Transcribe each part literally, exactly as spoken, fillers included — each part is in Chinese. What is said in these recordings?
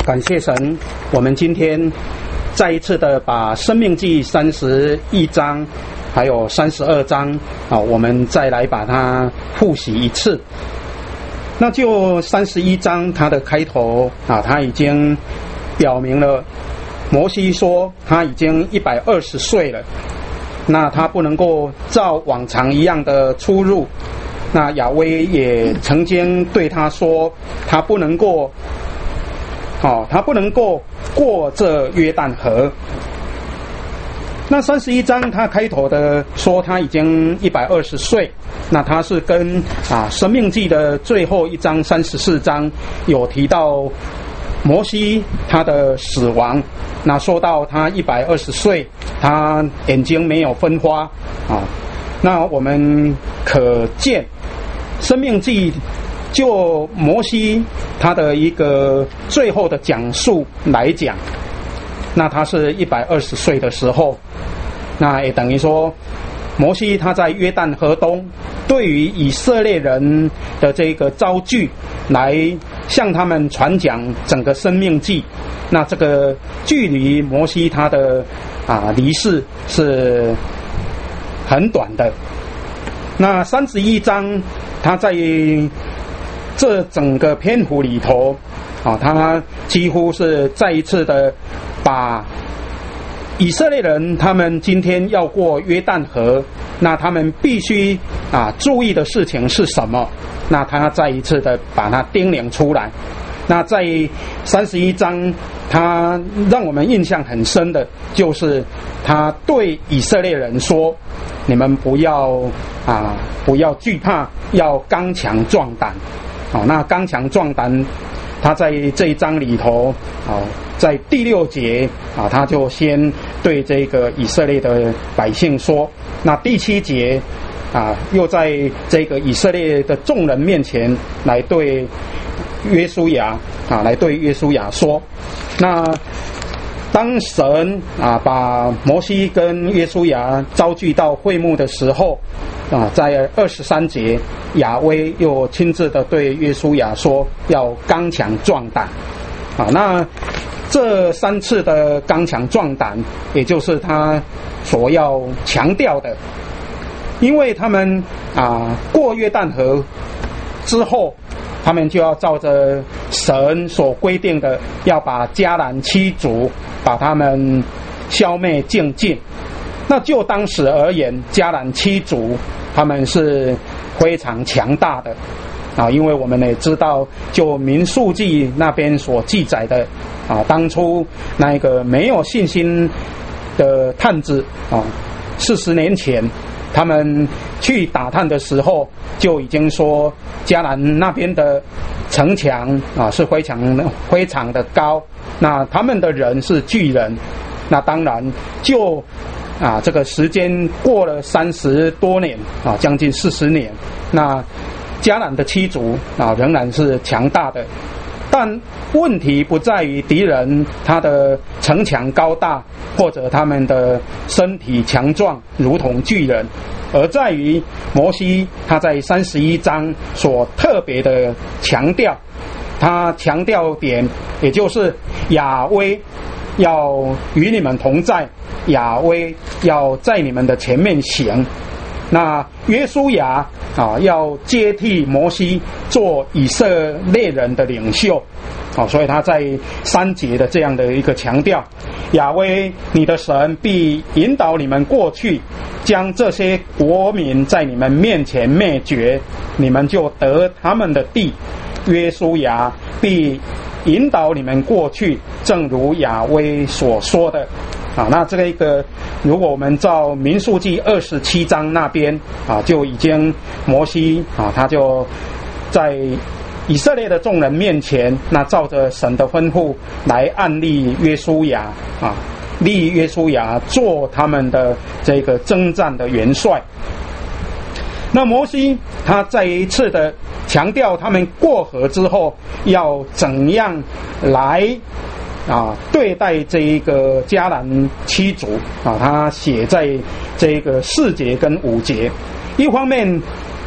感谢神，我们今天再一次的把申命记三十一章还有三十二章啊，我们再来把它复习一次。那就三十一章它的开头啊，它已经表明了摩西说他已经一百二十岁了，那他不能够照往常一样的出入。那亚威也曾经对他说，他不能够哦，他不能够过这约旦河。那三十一章他开头的说他已经一百二十岁，那他是跟啊申命记的最后一章三十四章有提到摩西他的死亡，那说到他一百二十岁，他眼睛没有分花啊。那我们可见申命记就摩西他的一个最后的讲述来讲，那他是一百二十岁的时候，那也等于说摩西他在约旦河东对于以色列人的这个遭拒，来向他们传讲整个申命记。那这个距离摩西他的啊离世是很短的。那三十一章他在这整个篇幅里头啊，他几乎是再一次的把以色列人他们今天要过约旦河，那他们必须啊注意的事情是什么，那他再一次的把它叮咛出来。那在三十一章他让我们印象很深的就是他对以色列人说，你们不要啊不要惧怕，要刚强壮胆。好，那刚强壮胆他在这一章里头啊，在第六节啊，他就先对这个以色列的百姓说，那第七节啊，又在这个以色列的众人面前来对约书亚啊，来对约书亚说，那当神啊把摩西跟约书亚招聚到会幕的时候啊，在二十三节，亚威又亲自的对约书亚说，要刚强壮胆。啊，那这三次的刚强壮胆，也就是他所要强调的，因为他们啊过约旦河之后，他们就要照着神所规定的，要把迦南七族把他们消灭净尽。那就当时而言，迦南七族他们是非常强大的啊，因为我们也知道，就民数记那边所记载的啊，当初那个没有信心的探子啊，四十年前他们去打探的时候，就已经说迦南那边的城墙啊是非常非常的高，那他们的人是巨人。那当然就啊这个时间过了三十多年啊，将近四十年，那迦南的七族啊仍然是强大的。但问题不在于敌人他的城墙高大，或者他们的身体强壮如同巨人，而在于摩西他在三十一章所特别的强调，他强调点也就是亚威要与你们同在，亚威要在你们的前面行。那约书亚啊，要接替摩西做以色列人的领袖，啊，所以他在三节的这样的一个强调，亚威你的神必引导你们过去，将这些国民在你们面前灭绝，你们就得他们的地。约书亚必引导你们过去，正如亚威所说的。啊，那这个一个，如果我们照民数记二十七章那边啊，就已经摩西啊，他就在以色列的众人面前，那照着神的吩咐来按立约书亚啊，立约书亚做他们的这个征战的元帅。那摩西他再一次的强调，他们过河之后要怎样来啊，对待这一个迦南七族啊，他写在这个四节跟五节。一方面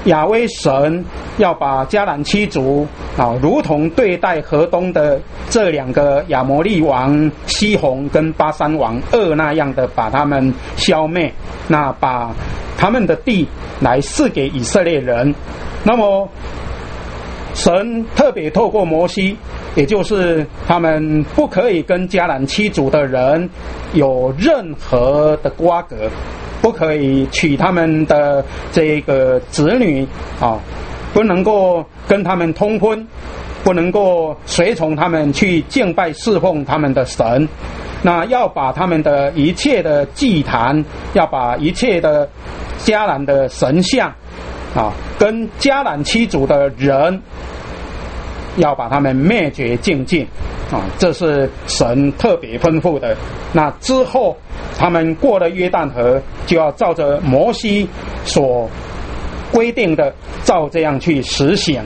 亚威神要把迦南七族啊，如同对待河东的这两个亚摩利王西宏跟巴珊王噩那样的把他们消灭，那把他们的地来赐给以色列人。那么神特别透过摩西，也就是他们不可以跟迦南七族的人有任何的瓜葛，不可以娶他们的这个子女啊，不能够跟他们通婚，不能够随从他们去敬拜侍奉他们的神。那要把他们的一切的祭坛，要把一切的迦南的神像啊，跟迦南七族的人要把他们灭绝净尽啊，这是神特别吩咐的。那之后他们过了约旦河，就要照着摩西所规定的照这样去实行。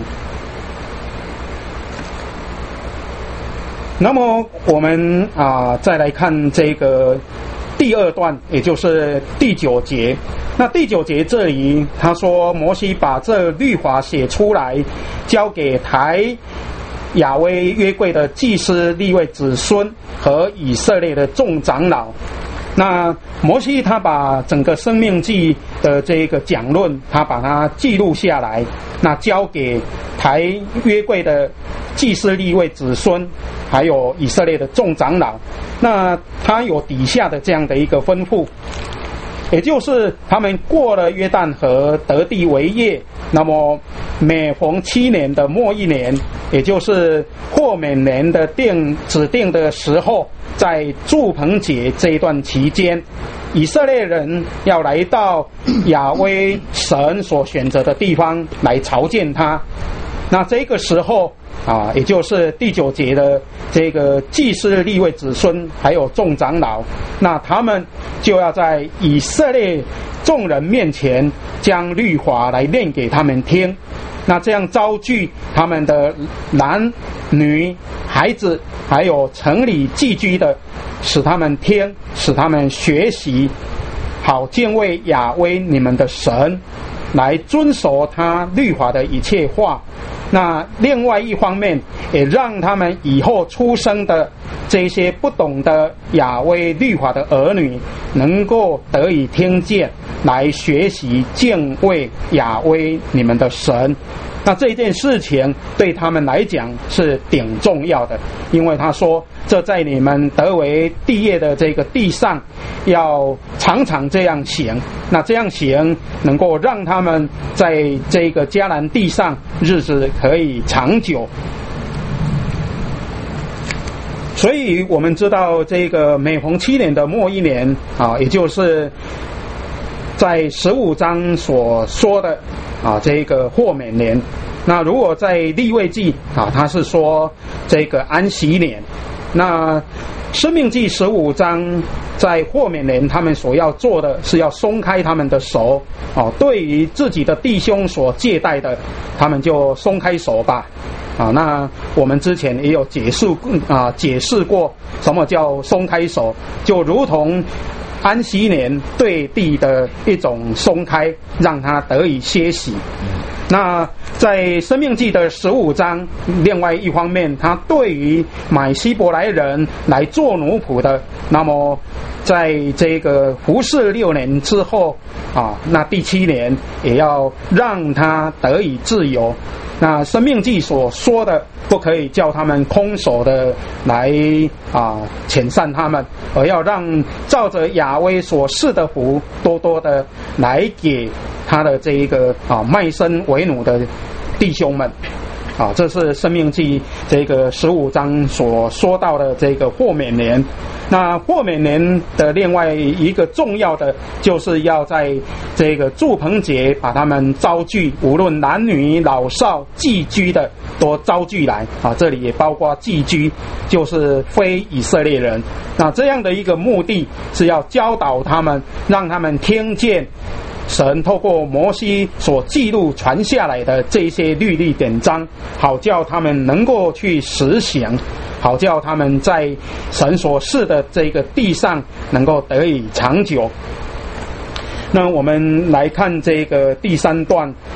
那么我们啊再来看这个第二段，也就是第九节。那第九节这里他说，摩西把这律法写出来，交给抬亚威约柜的祭司利未子孙和以色列的众长老。那摩西他把整个生命记的这个讲论，他把它记录下来，那交给抬约柜的祭司利未子孙，还有以色列的众长老。那他有底下的这样的一个吩咐，也就是他们过了约旦河得地为业，那么每逢七年的末一年，也就是豁免年的定指定的时候，在住棚节这一段期间，以色列人要来到亚威神所选择的地方来朝见他。那这个时候啊，也就是第九节的这个祭司利未子孙还有众长老，那他们就要在以色列众人面前将律法来念给他们听。那这样招聚他们的男女孩子还有城里寄居的，使他们听，使他们学习，好敬畏亚威你们的神，来遵守他律法的一切话。那另外一方面，也让他们以后出生的这些不懂得亚威律法的儿女，能够得以听见，来学习敬畏亚威你们的神。那这件事情对他们来讲是顶重要的，因为他说，这在你们得为地业的这个地上，要常常这样行。那这样行能够让他们在这个迦南地上日子可以长久。所以我们知道，这个每逢七年的末一年啊，也就是在十五章所说的啊，这个豁免年。那如果在利未记啊，他是说这个安息年。那申命记十五章在豁免年，他们所要做的是要松开他们的手哦，对于自己的弟兄所借贷的，他们就松开手吧。啊，那我们之前也有解释啊，解释过什么叫松开手，就如同安息年对地的一种松开，让他得以歇息。那在申命记的十五章，另外一方面，他对于买希伯来人来做奴仆的，那么在这个服侍六年之后啊，那第七年也要让他得以自由。那申命记所说的，不可以叫他们空手的来啊遣散他们，而要让照着亚威所赐的福，多多的来给他的这一个啊卖身为奴的弟兄们。啊，这是申命记这个十五章所说到的这个豁免年。那豁免年的另外一个重要的，就是要在这个住棚节把他们招聚，无论男女老少寄居的都招聚来啊，这里也包括寄居，就是非以色列人。那这样的一个目的是要教导他们，让他们听见神透过摩西所记录传下来的这些律例典章，好叫他们能够去实行，好叫他们在神所赐的这个地上能够得以长久。那我们来看这个第三段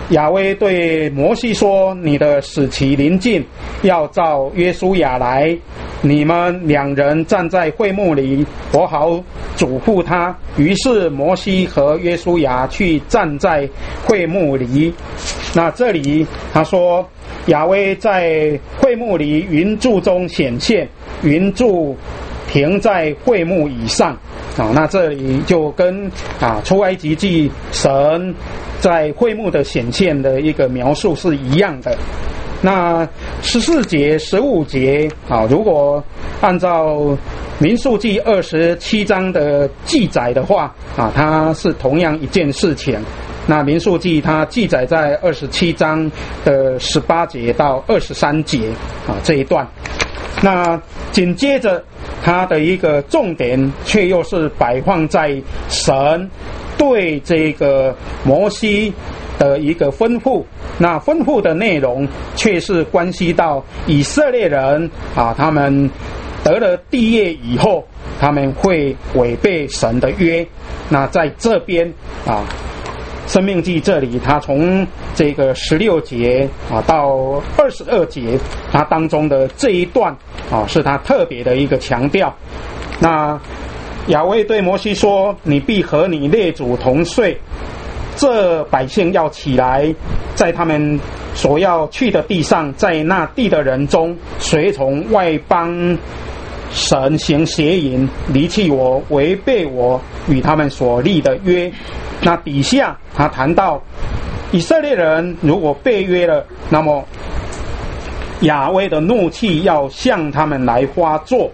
亚威对摩西说：“你的死期临近，要召约书亚来，你们两人站在会幕里，我好嘱咐他。”于是摩西和约书亚去站在会幕里。那这里他说，亚威在会幕里云柱中显现，云柱停在会幕以上。啊，那这里就跟啊出埃及记神在会幕的显现的一个描述是一样的。那十四节、十五节啊，如果按照民数记二十七章的记载的话啊，它是同样一件事情。那民数记它记载在二十七章的十八节到二十三节啊这一段。那紧接着它的一个重点却又是摆放在神对这个摩西的一个吩咐，那吩咐的内容却是关系到以色列人啊，他们得了地业以后，他们会违背神的约。那在这边啊，申命记这里，他从这个十六节啊到二十二节，它当中的这一段啊，是他特别的一个强调。那亚威对摩西说：“你必和你列祖同睡，这百姓要起来，在他们所要去的地上，在那地的人中，随从外邦神行邪淫，离弃我，违背我与他们所立的约。”那底下他谈到以色列人如果背约了，那么亚威的怒气要向他们来发作，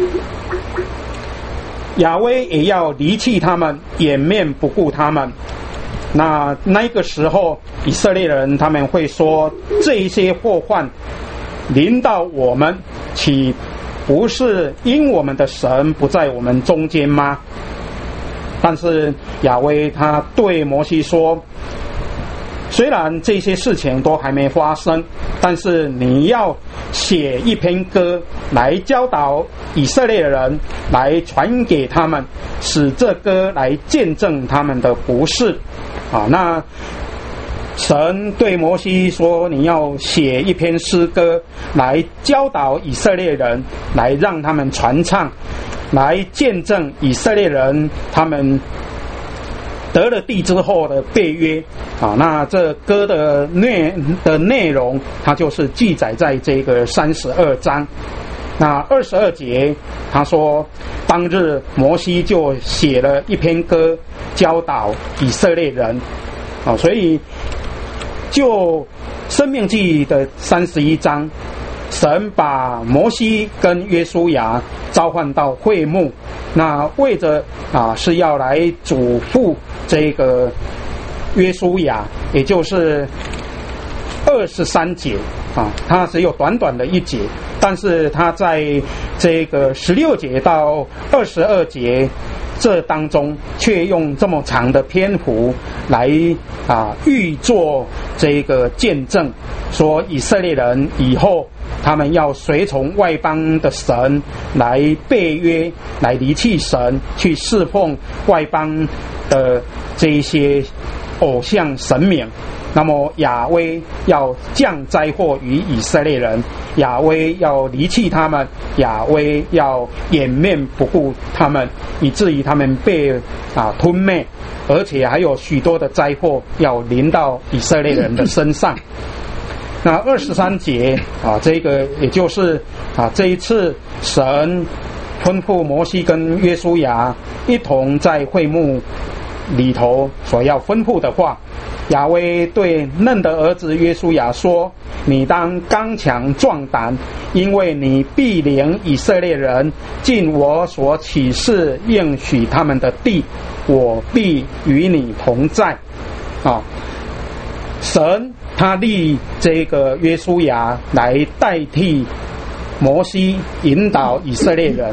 亚威也要离弃他们，掩面不顾他们。那那个时候以色列人他们会说，这些祸患临到我们，岂不是因我们的神不在我们中间吗？但是亚威他对摩西说，虽然这些事情都还没发生，但是你要写一篇歌来教导以色列人，来传给他们，使这歌来见证他们的不是啊。那神对摩西说，你要写一篇诗歌来教导以色列人，来让他们传唱，来见证以色列人他们得了地之后的背约啊。那这歌的内的内容，它就是记载在这个三十二章。那二十二节他说，当日摩西就写了一篇歌教导以色列人啊。所以就申命记的三十一章，神把摩西跟约书亚召唤到会幕，那为着啊是要来嘱咐这个约书亚，也就是二十三节啊，它只有短短的一节，但是它在这个十六节到二十二节这当中，却用这么长的篇幅来啊预作这个见证，说以色列人以后他们要随从外邦的神来背约，来离弃神，去侍奉外邦的这一些偶像神明。那么亚威要降灾祸于以色列人，亚威要离弃他们，亚威要掩面不顾他们，以至于他们被啊吞灭，而且还有许多的灾祸要临到以色列人的身上。那二十三节啊，这个也就是啊这一次神吩咐摩西跟约书亚一同在会幕里头所要吩咐的话。亚威对嫩的儿子约书亚说，你当刚强壮胆，因为你必领以色列人进我所启示应许他们的地，我必与你同在啊。神他立这个约书亚来代替摩西引导以色列人。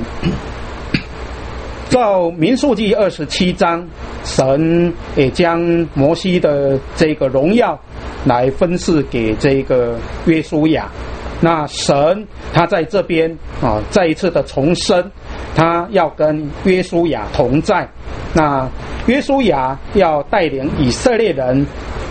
照民数记二十七章，神也将摩西的这个荣耀来分赐给这个约书亚。那神他在这边啊，再一次的重申，他要跟约书亚同在。那约书亚要带领以色列人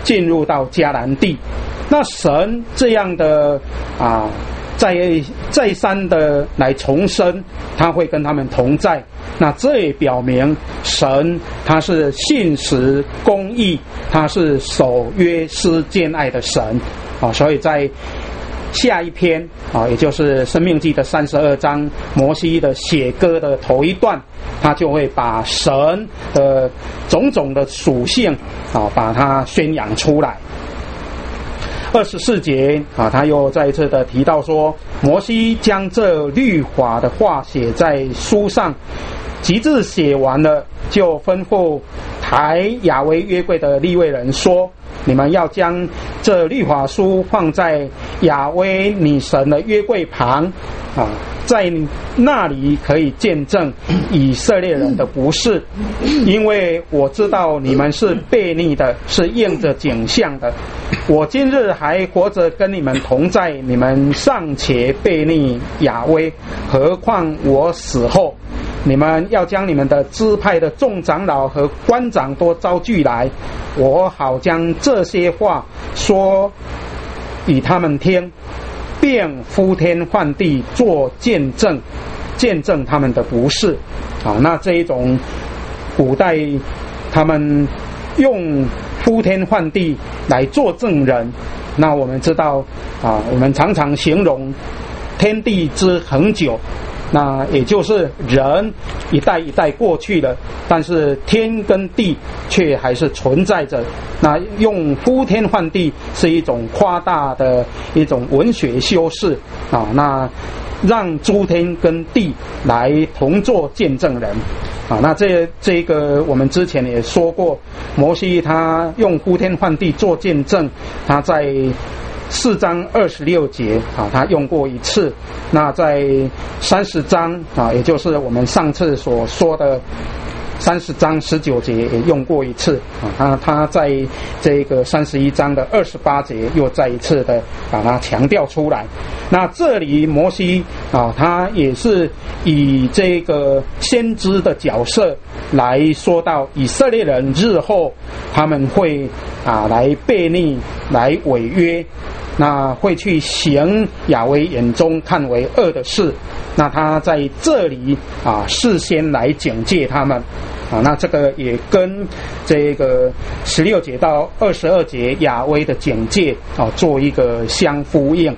进入到迦南地。那神这样的啊，再再三的来重生，他会跟他们同在。那这也表明神他是信实公义，他是守约施兼爱的神啊。所以在下一篇啊，也就是申命记的三十二章，摩西的写歌的头一段，他就会把神的种种的属性啊，把它宣扬出来。二十四节啊，他又再一次的提到说，摩西将这律法的话写在书上，及至写完了，就吩咐抬雅威约柜的利未人说，你们要将这律法书放在雅威你神的约柜旁啊，在那里可以见证以色列人的不是，因为我知道你们是悖逆的，是应着景象的。我今日还活着跟你们同在，你们尚且悖逆雅威，何况我死后？你们要将你们的支派的众长老和官长都招聚来，我好将这些话说与他们听，并呼天唤地做见证，见证他们的不是啊。那这一种古代他们用呼天唤地来做证人，那我们知道啊，我们常常形容天地之恒久，那也就是人一代一代过去了，但是天跟地却还是存在着。那用呼天唤地是一种夸大的一种文学修饰啊，那让诸天跟地来同作见证人啊。那这这个我们之前也说过，摩西他用呼天唤地做见证，他在四章二十六节啊，他用过一次。那在三十章啊，也就是我们上次所说的三十章十九节也用过一次啊。他他在这个三十一章的二十八节又再一次的把它强调出来。那这里摩西啊，他也是以这个先知的角色来说到以色列人日后他们会啊来悖逆，来违约，那会去行亚威眼中看为恶的事。那他在这里啊事先来警戒他们啊，那这个也跟这个十六节到二十二节亚威的警戒啊做一个相呼应。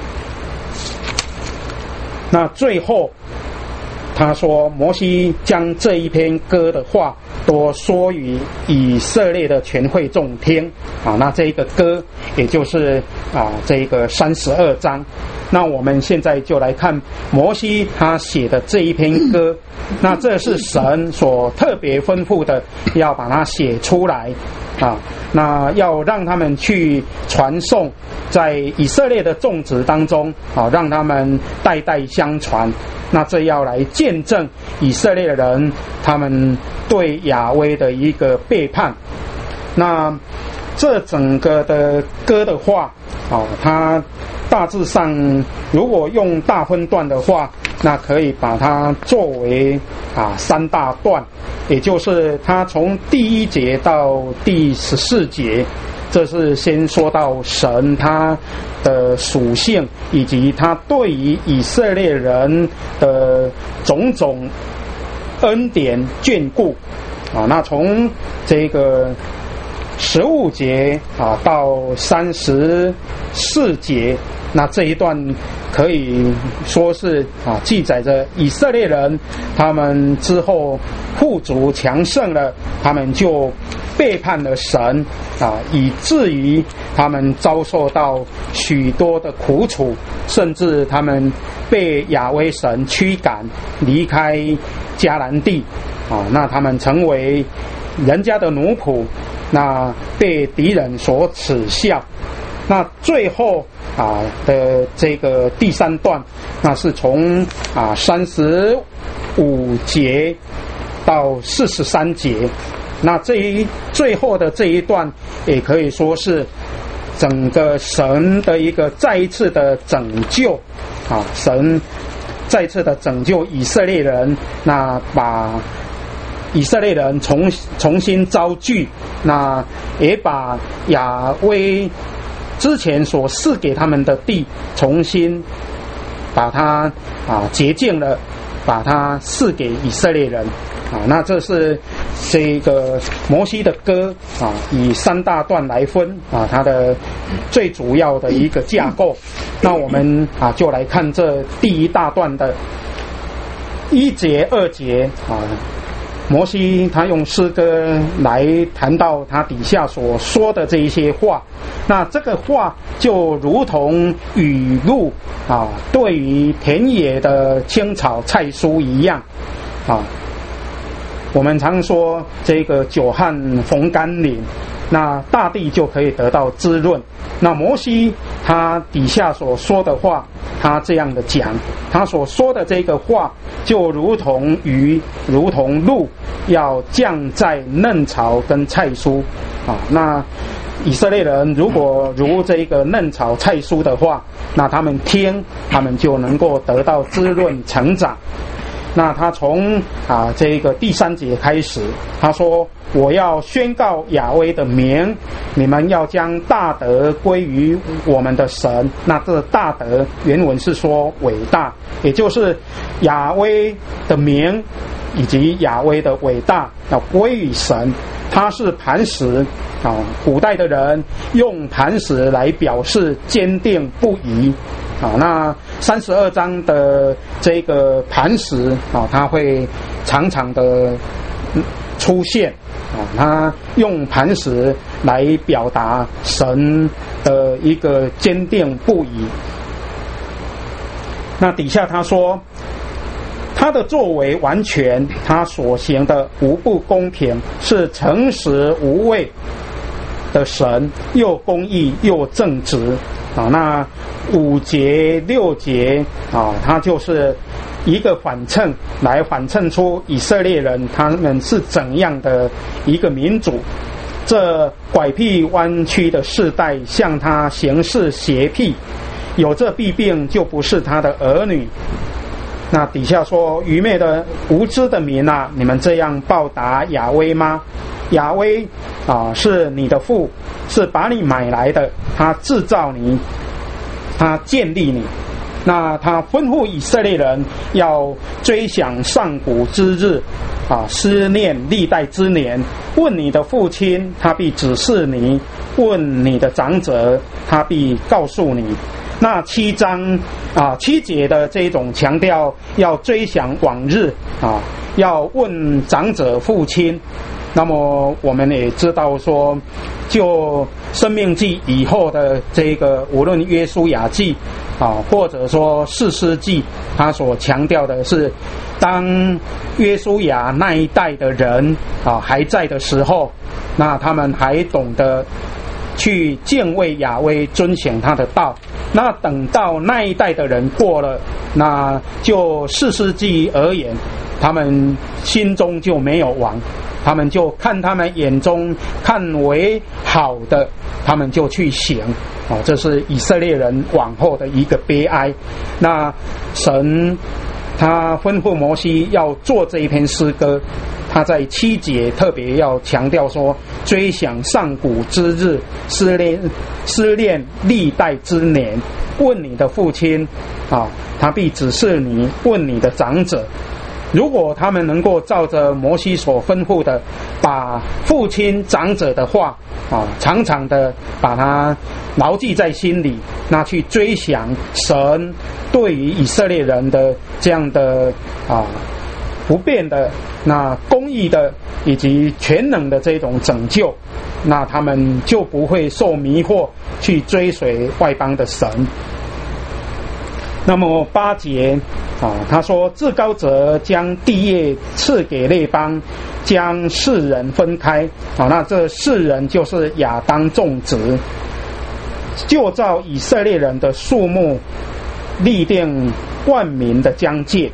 那最后他说，摩西将这一篇歌的话都说与以色列的全会众听啊。那这一个歌也就是啊这个三十二章。那我们现在就来看摩西他写的这一篇歌，那这是神所特别吩咐的，要把它写出来啊，那要让他们去传颂在以色列的众子当中啊，让他们代代相传。那这要来见证以色列人他们对亚威的一个背叛。那这整个的歌的话啊，它大致上如果用大分段的话，那可以把它作为啊三大段，也就是它从第一节到第十四节，这是先说到神他的属性，以及他对于以色列人的种种恩典眷顾啊。那从这个十五节啊到三十四节，那这一段可以说是啊记载着以色列人他们之后富足强盛了，他们就背叛了神啊，以至于他们遭受到许多的苦楚，甚至他们被亚威神驱赶离开迦南地啊，那他们成为人家的奴仆，那被敌人所耻笑。那最后啊的这个第三段，那是从啊三十五节到四十三节，那这一最后的这一段也可以说是整个神的一个再一次的拯救啊，神再次的拯救以色列人，那把以色列人重重新遭聚，那也把亚威之前所赐给他们的地重新把它啊洁净了，把它赐给以色列人啊。那这是这个摩西的歌啊，以三大段来分啊，它的最主要的一个架构。那我们啊就来看这第一大段的一节二节啊。摩西他用诗歌来谈到他底下所说的这一些话，那这个话就如同雨露啊，对于田野的青草菜蔬一样啊。我们常说这个久旱逢甘霖，那大地就可以得到滋润。那摩西他底下所说的话，他这样的讲，他所说的这个话就如同雨，如同露，要降在嫩草跟菜蔬啊。那以色列人如果如这个嫩草菜蔬的话，那他们听，他们就能够得到滋润成长。那他从啊这个第三节开始，他说：“我要宣告亚威的名，你们要将大德归于我们的神。”那这大德原文是说伟大，也就是亚威的名以及亚威的伟大要归于神。它是磐石啊，古代的人用磐石来表示坚定不移啊。那三十二章的这个磐石啊，它会常常的出现啊，它用磐石来表达神的一个坚定不移。那底下他说，他的作为完全，他所行的无不公平，是诚实无畏的神，又公义又正直啊。那五节六节啊，它就是一个反衬，来反衬出以色列人他们是怎样的一个民族。这拐僻弯曲的世代向他行事邪僻，有这弊病就不是他的儿女。那底下说，愚昧的无知的民啊，你们这样报答亚威吗？亚威啊，是你的父，是把你买来的，他制造你，他建立你。那他吩咐以色列人要追想上古之日啊，思念历代之年。问你的父亲，他必指示你；问你的长者，他必告诉你。那七章啊七节的这种强调要追想往日啊，要问长者父亲。那么我们也知道说，就申命记以后的这个无论约书亚记啊，或者说士师记，他所强调的是，当约书亚那一代的人啊还在的时候，那他们还懂得去敬畏亚威，遵行他的道。那等到那一代的人过了，那就士师记而言，他们心中就没有王，他们就看他们眼中看为好的，他们就去行啊，这是以色列人往后的一个悲哀。那神他吩咐摩西要做这一篇诗歌，他在七节特别要强调说，追想上古之日，思念思念历代之年。问你的父亲啊，他必指示你；问你的长者。如果他们能够照着摩西所吩咐的，把父亲长者的话啊，常常的把它牢记在心里，那去追想神对于以色列人的这样的啊不变的、那公义的以及全能的这种拯救，那他们就不会受迷惑去追随外邦的神。那么八节啊，他说至高者将地业赐给列邦，将世人分开啊，那这世人就是亚当众子，就照以色列人的数目立定万民的疆界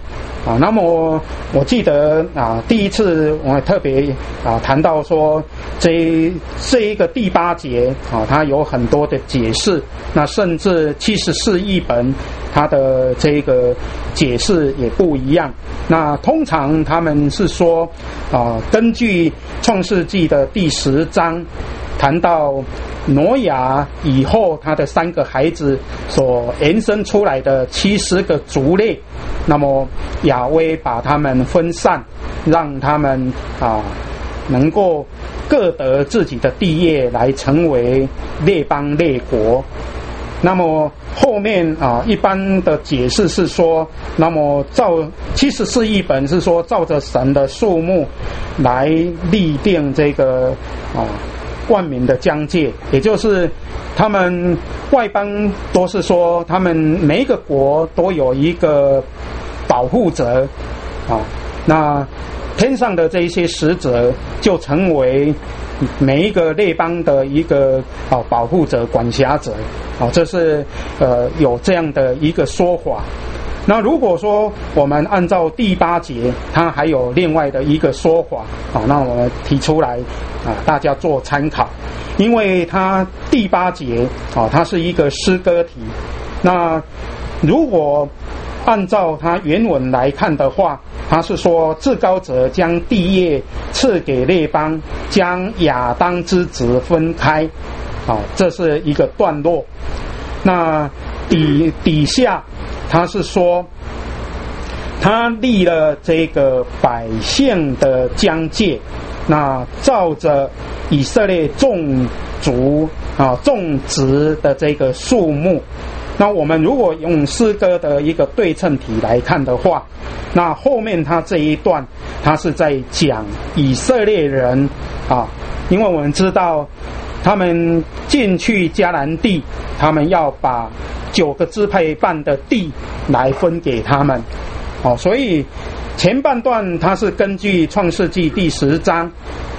啊，那么我记得啊，第一次我特别啊谈到说，这这一个第八节啊，它有很多的解释，那甚至七十四译本它的这个解释也不一样。那通常他们是说啊，根据创世纪的第十章谈到挪亚以后他的三个孩子所延伸出来的七十个族类，那么亚威把他们分散，让他们啊能够各得自己的地业，来成为列邦列国。那么后面啊，一般的解释是说，那么照七十四译本是说，照着神的数目来立定这个啊万民的疆界，也就是他们外邦都是说，他们每一个国都有一个保护者啊，那天上的这一些使者就成为每一个列邦的一个啊保护者、管辖者啊，这是呃有这样的一个说法。那如果说我们按照第八节，它还有另外的一个说法啊，那我们提出来啊，大家做参考。因为它第八节啊，它是一个诗歌题。那如果按照它原文来看的话，他是说至高者将地业赐给列邦，将亚当之子分开，啊，这是一个段落。那底底下他是说，他立了这个百姓的疆界，那照着以色列众族啊众子的这个数目。那我们如果用诗歌的一个对称体来看的话，那后面他这一段他是在讲以色列人啊，因为我们知道他们进去迦南地，他们要把九个支派半的地来分给他们，哦，所以前半段它是根据创世纪第十章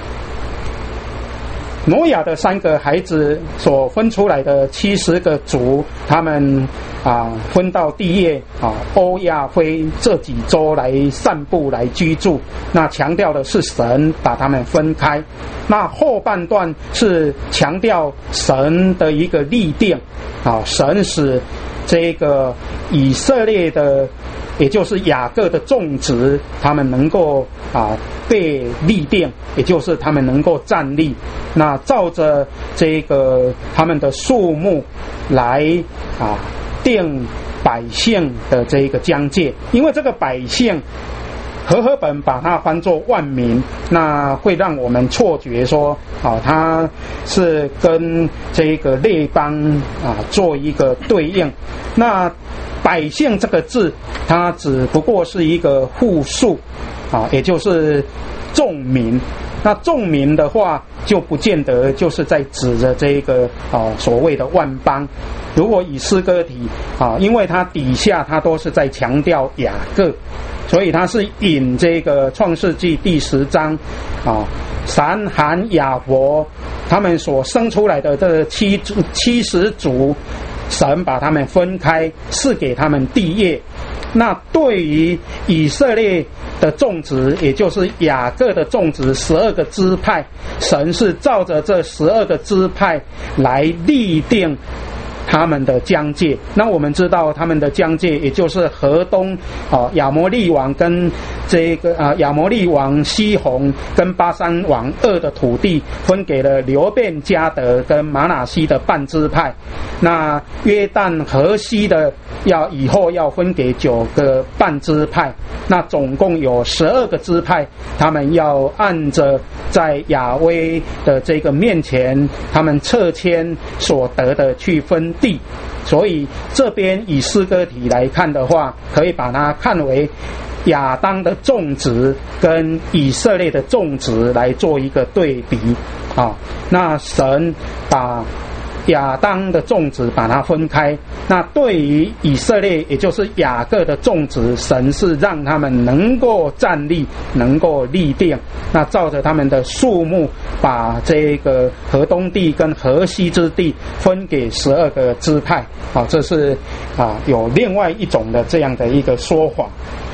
挪亚的三个孩子所分出来的七十个族，他们啊分到地业啊欧亚非这几州来散布来居住。那强调的是神把他们分开。那后半段是强调神的一个立定啊，神使这个以色列的，也就是雅各的种植，他们能够啊被立定，也就是他们能够站立。那照着这个他们的数目来啊定百姓的这个疆界，因为这个百姓和合本把它翻作万民，那会让我们错觉说啊，它是跟这个列邦啊做一个对应。那百姓这个字，它只不过是一个复数啊，也就是众民。那众民的话，就不见得就是在指着这个啊所谓的万邦。如果以诗歌体啊，因为它底下它都是在强调雅各，所以它是引这个创世纪第十章啊，闪含雅弗他们所生出来的这七七十族，神把他们分开，赐给他们地业。那对于以色列的种植，也就是雅各的种植十二个支派，神是照着这十二个支派来立定他们的疆界。那我们知道他们的疆界，也就是河东啊亚摩利王跟这个啊亚摩利王西宏跟巴珊王二的土地，分给了流便、迦得跟玛拿西的半支派。那约旦河西的要以后要分给九个半支派。那总共有十二个支派，他们要按着在亚威的这个面前，他们撤迁所得的去分地。所以这边以诗歌体来看的话，可以把它看为亚当的种植跟以色列的种植来做一个对比啊。那神把亚当的种植把它分开，那对于以色列，也就是雅各的种植，神是让他们能够站立，能够立定。那照着他们的数目，把这个河东地跟河西之地分给十二个支派。啊，这是啊有另外一种的这样的一个说法。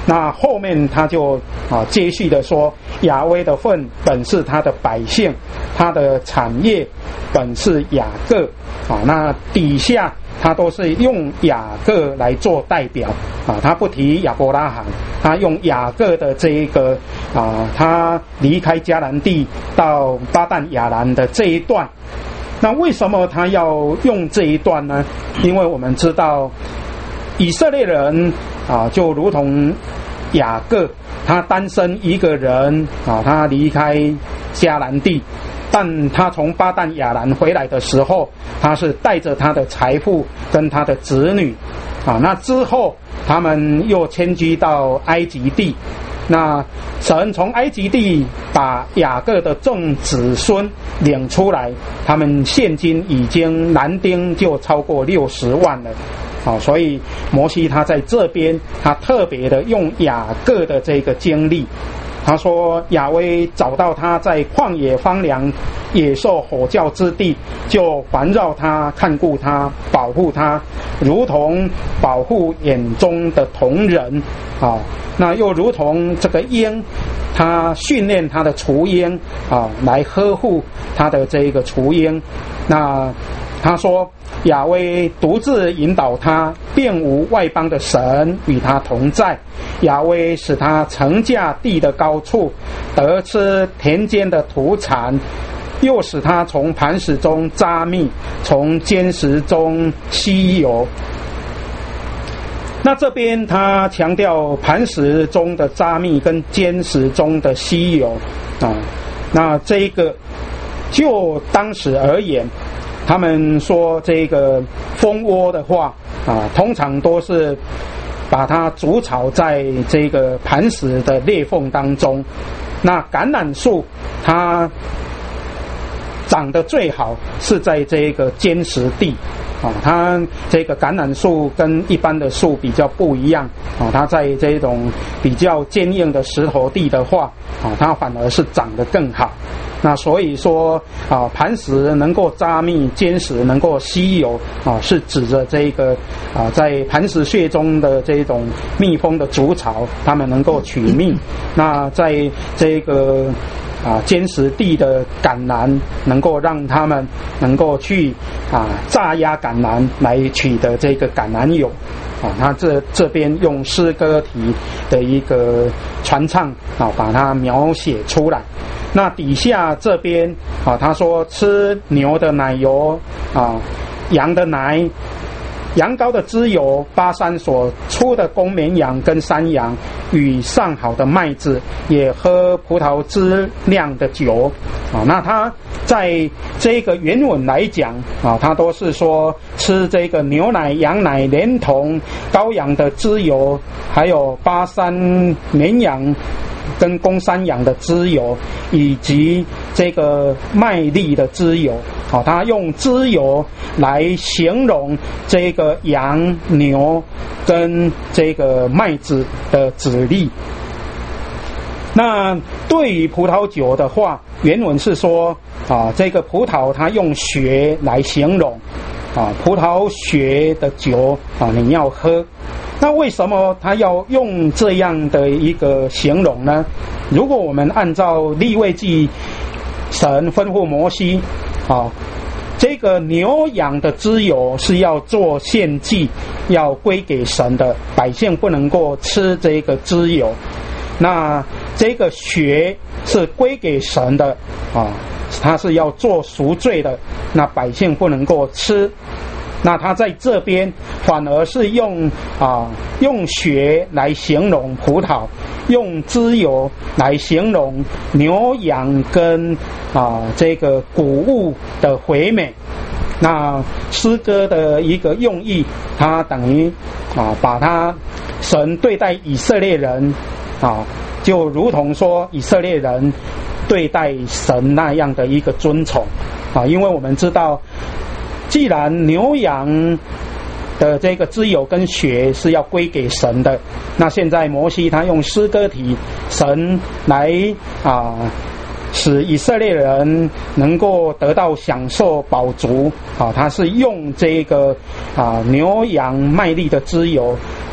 那后面他就啊接续的说，亚威的份本是他的百姓，他的产业本是雅各啊。那底下他都是用雅各来做代表啊，他不提亚伯拉罕，他用雅各的这一个啊，他离开迦南地到巴旦亚兰的这一段。那为什么他要用这一段呢？因为我们知道以色列人啊，就如同雅各，他单身一个人啊，他离开迦南地，但他从巴旦亚兰回来的时候，他是带着他的财富跟他的子女啊。那之后他们又迁居到埃及地，那神从埃及地把雅各的众子孙领出来，他们现今已经男丁就超过六十万了。好，所以摩西他在这边，他特别的用雅各的这个经历，他说亚威找到他在旷野荒凉、野兽吼叫之地，就环绕他、看顾他、保护他，如同保护眼中的瞳人。好，那又如同这个鹰，他训练他的雏鹰啊，来呵护他的这个雏鹰。那他说亚威独自引导他，并无外邦的神与他同在。亚威使他乘驾地的高处，得吃田间的土产，又使他从磐石中扎蜜，从坚石中吸油。那这边他强调磐石中的扎蜜跟坚石中的吸油啊，那这一个就当时而言，他们说这个蜂窝的话啊，通常都是把它筑巢在这个磐石的裂缝当中。那橄榄树它长得最好是在这个坚石地啊，它这个橄榄树跟一般的树比较不一样啊，它在这种比较坚硬的石头地的话啊，它反而是长得更好。那所以说啊，磐石能够扎蜜，坚石能够吸油啊，是指着这个啊，在磐石穴中的这种蜜蜂的筑巢，它们能够取蜜。那在这个啊坚石地的橄榄，能够让他们能够去啊榨压橄榄来取得这个橄榄油。啊，他这这边用诗歌体的一个传唱啊，把它描写出来。那底下这边啊，他说吃牛的奶油啊，羊的奶，羊羔的脂油，巴山所出的公绵羊跟山羊，与上好的麦子，也喝葡萄汁酿的酒啊。那他在这个原文来讲啊，他都是说吃这个牛奶、羊奶，连同羔羊的脂油，还有巴山绵羊跟公山羊的脂油，以及这个麦粒的脂油。好，他用脂油来形容这个羊、牛跟这个麦子的籽粒。那对于葡萄酒的话，原文是说啊，这个葡萄它用血来形容啊，葡萄血的酒啊，你要喝。那为什么他要用这样的一个形容呢？如果我们按照利未记，神吩咐摩西啊，这个牛羊的脂油是要做献祭，要归给神的，百姓不能够吃这个脂油。那这个血是归给神的啊，它是要做赎罪的，那百姓不能够吃。那他在这边反而是用啊用血来形容葡萄，用脂油来形容牛羊跟啊这个谷物的肥美。那诗歌的一个用意，它等于啊把它神对待以色列人啊，就如同说以色列人对待神那样的一个尊崇啊，因为我们知道，既然牛羊的这个脂油跟血是要归给神的，那现在摩西他用诗歌体，神来啊使以色列人能够得到享受饱足啊，他是用这个啊牛羊麦粒的脂油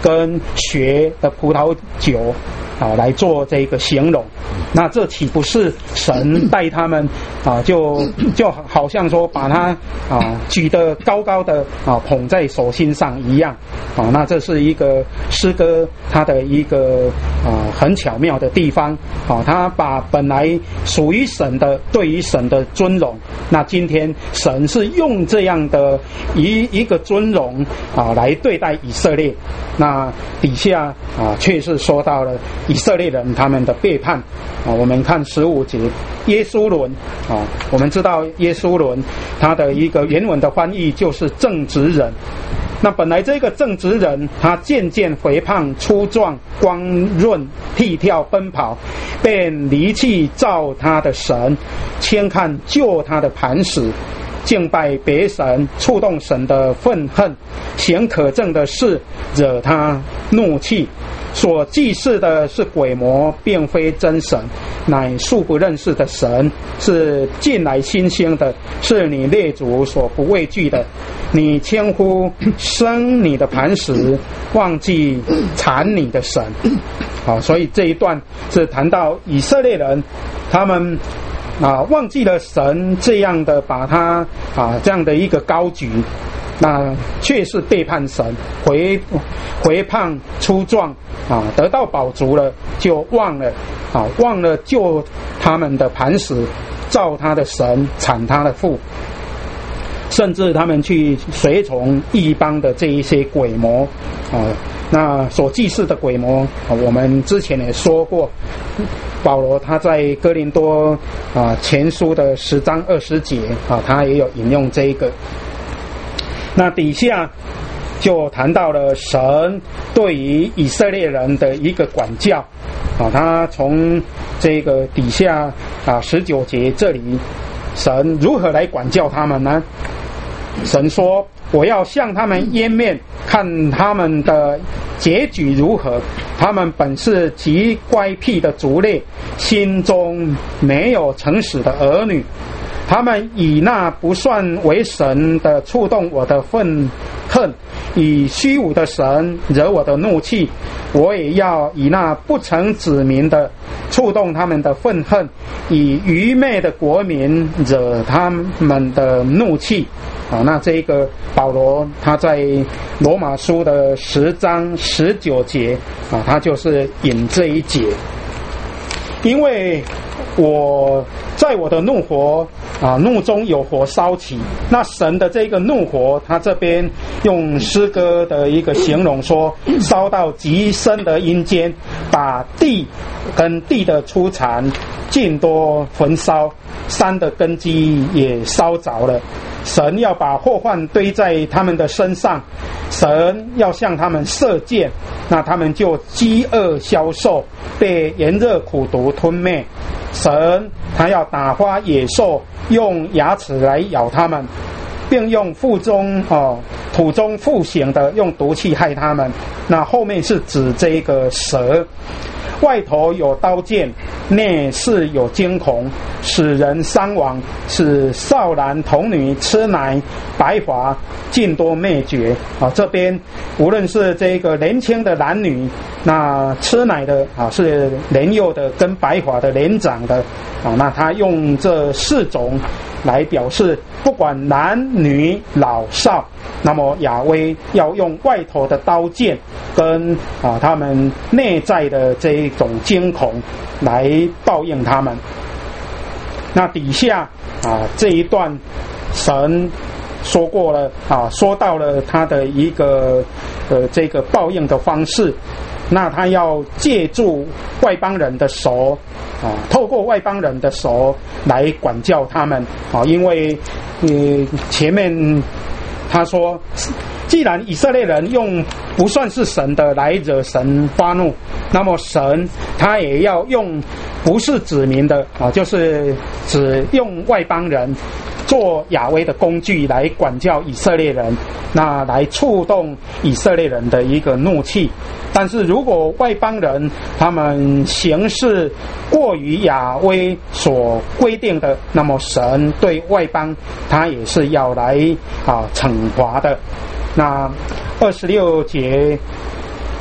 跟血的葡萄酒啊来做这个形容。那这岂不是神带他们啊，就就好像说把他啊举得高高的啊捧在手心上一样啊？那这是一个诗歌它的一个啊很巧妙的地方啊，他把本来属于神的对于神的尊荣，那今天神是用这样的一一个尊荣啊来对待以色列，那底下啊却是说到了以色列人他们的背叛啊。我们看十五节，耶书伦啊，我们知道耶书伦他的一个原文的翻译就是正直人。那本来这个正直人，他渐渐肥胖粗壮光润倜傥奔跑，便离弃造他的神，轻看救他的磐石，敬拜别神，触动神的愤恨，行可憎的事，惹他怒气。所祭祀的是鬼魔，并非真神，乃素不认识的神，是近来新兴的，是你列祖所不畏惧的。你轻忽生你的磐石，忘记缠你的神。好，所以这一段是谈到以色列人，他们啊忘记了神，这样的把他啊这样的一个高举，那却是背叛神，回回胖粗壮啊，得到饱足了就忘了啊，忘了救他们的磐石，造他的神，产他的父，甚至他们去随从异邦的这一些鬼魔啊。那所祭祀的鬼魔啊，我们之前也说过，保罗他在哥林多啊前书的十章二十节啊，他也有引用这一个。那底下就谈到了神对于以色列人的一个管教啊，他从这个底下啊十九节这里，神如何来管教他们呢？神说：我要向他们湮灭，看他们的结局如何。他们本是极乖僻的族类，心中没有诚实的儿女。他们以那不算为神的触动我的愤恨，以虚无的神惹我的怒气。我也要以那不成子民的触动他们的愤恨，以愚昧的国民惹他们的怒气。好，那这个保罗他在罗马书的十章十九节啊，他就是引这一节。因为我在我的怒火啊，怒中有火烧起。那神的这个怒火，他这边用诗歌的一个形容说，烧到极深的阴间，把地跟地的出产尽多焚烧，山的根基也烧着了。神要把祸患堆在他们的身上，神要向他们射箭，那他们就饥饿消瘦，被炎热苦毒吞灭。神他要打发野兽，用牙齿来咬他们，并用腹中哦土中复形的用毒气害他们。那后面是指这个蛇，外头有刀剑，内是有惊恐，使人伤亡，使少男童女吃奶白发尽多灭绝啊！这边无论是这个年轻的男女，那吃奶的啊是年幼的跟白发的年长的啊，那他用这四种来表示，不管男女老少，那么亚威要用外头的刀剑跟啊他们内在的这一种惊恐来报应他们。那底下啊这一段神说过了啊，说到了他的一个呃这个报应的方式。那他要借助外邦人的手啊，透过外邦人的手来管教他们啊，因为呃前面他说，既然以色列人用不算是神的来惹神发怒，那么神他也要用不是子民的啊，就是只用外邦人做亚威的工具来管教以色列人，那来触动以色列人的一个怒气。但是如果外邦人他们行事过于亚威所规定的，那么神对外邦他也是要来啊惩罚的。那二十六节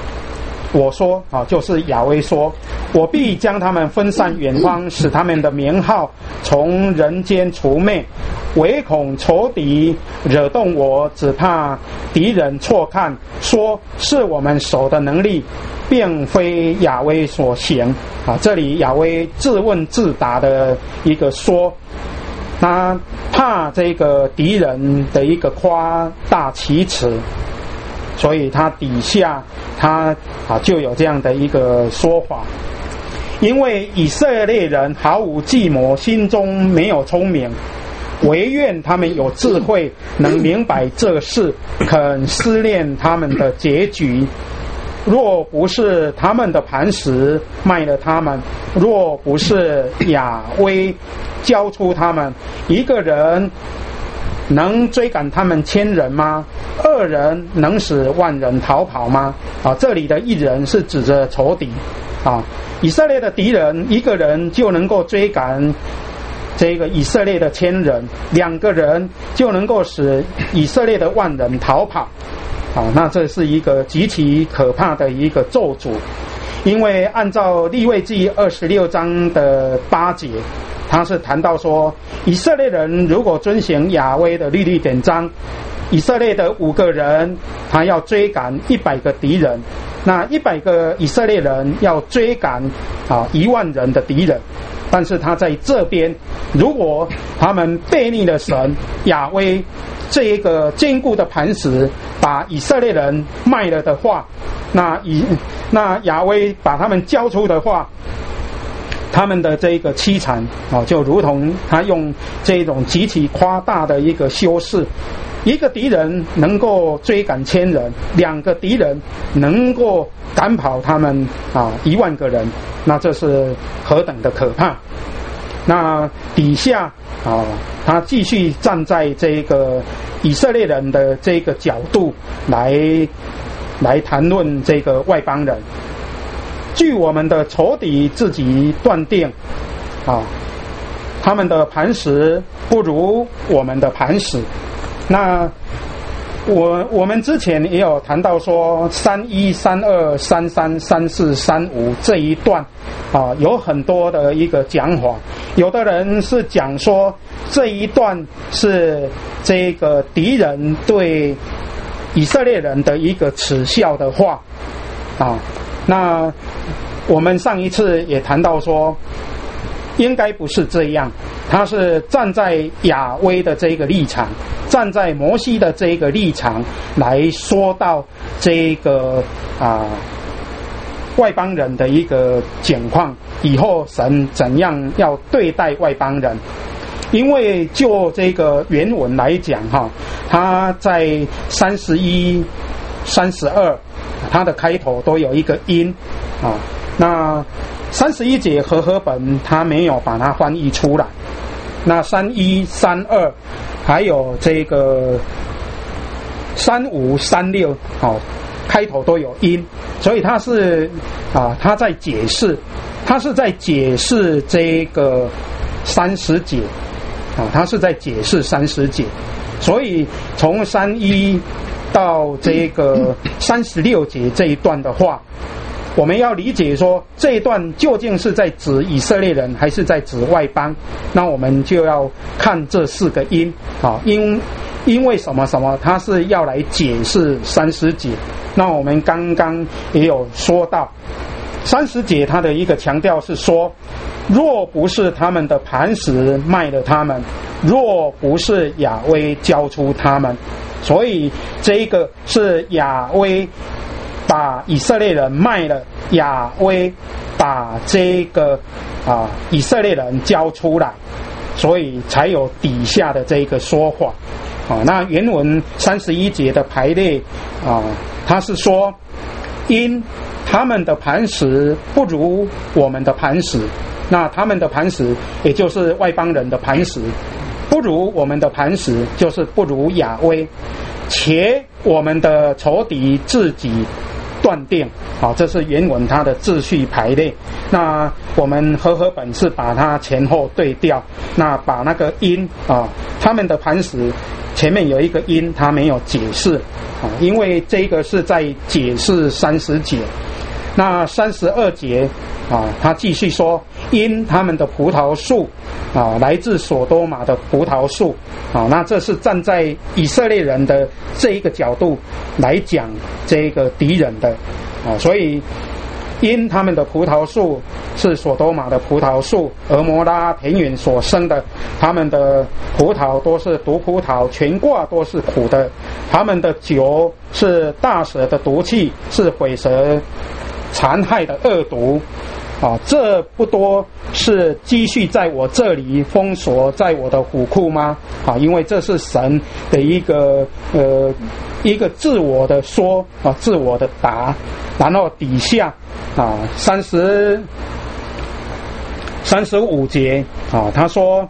我说啊，就是亚威说，我必将他们分散远方，使他们的名号从人间除灭，唯恐仇敌惹动我，只怕敌人错看，说是我们手的能力，并非亚威所行啊。这里亚威自问自答的一个说，他怕这个敌人的一个夸大其词，所以他底下他啊就有这样的一个说法。因为以色列人毫无计谋，心中没有聪明，唯愿他们有智慧，能明白这事，肯思念他们的结局。若不是他们的磐石卖了他们，若不是亚威交出他们，一个人能追赶他们千人吗？二人能使万人逃跑吗？啊，这里的一人是指着仇敌啊，以色列的敌人一个人就能够追赶这个以色列的千人，两个人就能够使以色列的万人逃跑。好，那这是一个极其可怕的一个咒诅，因为按照利未记二十六章的八节，他是谈到说，以色列人如果遵行亚威的律例典章，以色列的五个人他要追赶一百个敌人，那一百个以色列人要追赶啊一万人的敌人。但是他在这边，如果他们背逆了神，亚威这一个坚固的磐石把以色列人卖了的话，那以那亚威把他们交出的话，他们的这个凄惨啊，就如同他用这种极其夸大的一个修饰，一个敌人能够追赶千人，两个敌人能够赶跑他们啊一万个人，那这是何等的可怕！那底下啊，他继续站在这个以色列人的这个角度来来谈论这个外邦人。据我们的仇敌自己断定啊，他们的磐石不如我们的磐石。那我我们之前也有谈到说三一、三二、三三、三四、三五这一段啊，有很多的一个讲法。有的人是讲说这一段是这个敌人对以色列人的一个耻笑的话啊。那我们上一次也谈到说，应该不是这样，他是站在亚威的这个立场，站在摩西的这个立场来说到这个啊外邦人的一个情况，以后神怎样要对待外邦人。因为就这个原文来讲哈，他在三十一、三十二，它的开头都有一个音啊。那三十一节和合本他没有把它翻译出来，那三一、三二还有这个三五、三六好，开头都有音，所以他是啊他在解释，他是在解释这个三十节啊，他是在解释三十节，所以从三一到这个三十六节这一段的话，我们要理解说这一段究竟是在指以色列人还是在指外邦，那我们就要看这四个音啊，因因为什么什么，它是要来解释三十节。那我们刚刚也有说到三十节，它的一个强调是说，若不是他们的磐石卖了他们，若不是亚威交出他们，所以这个是亚威把以色列人卖了，亚威把这个啊以色列人交出来，所以才有底下的这个说法啊。那原文三十一节的排列啊，他是说，因他们的磐石不如我们的磐石，那他们的磐石也就是外邦人的磐石，不如我们的磐石就是不如亚威，且我们的仇敌自己断定，好，这是原文它的秩序排列。那我们和合本是把它前后对调，那把那个音啊，他们的磐石前面有一个音，它没有解释啊，因为这个是在解释三十节。 那三十二节啊，他继续说，因他们的葡萄树啊，来自所多玛的葡萄树啊，那这是站在以色列人的这一个角度来讲这个敌人的啊，所以因他们的葡萄树是所多玛的葡萄树，俄摩拉田园所生的，他们的葡萄都是毒葡萄，全挂都是苦的，他们的酒是大蛇的毒气，是毁蛇残害的恶毒啊，这不多是积蓄在我这里，封锁在我的虎库吗？啊，因为这是神的一个呃一个自我的说啊，自我的答，然后底下啊三十三十五节啊，他说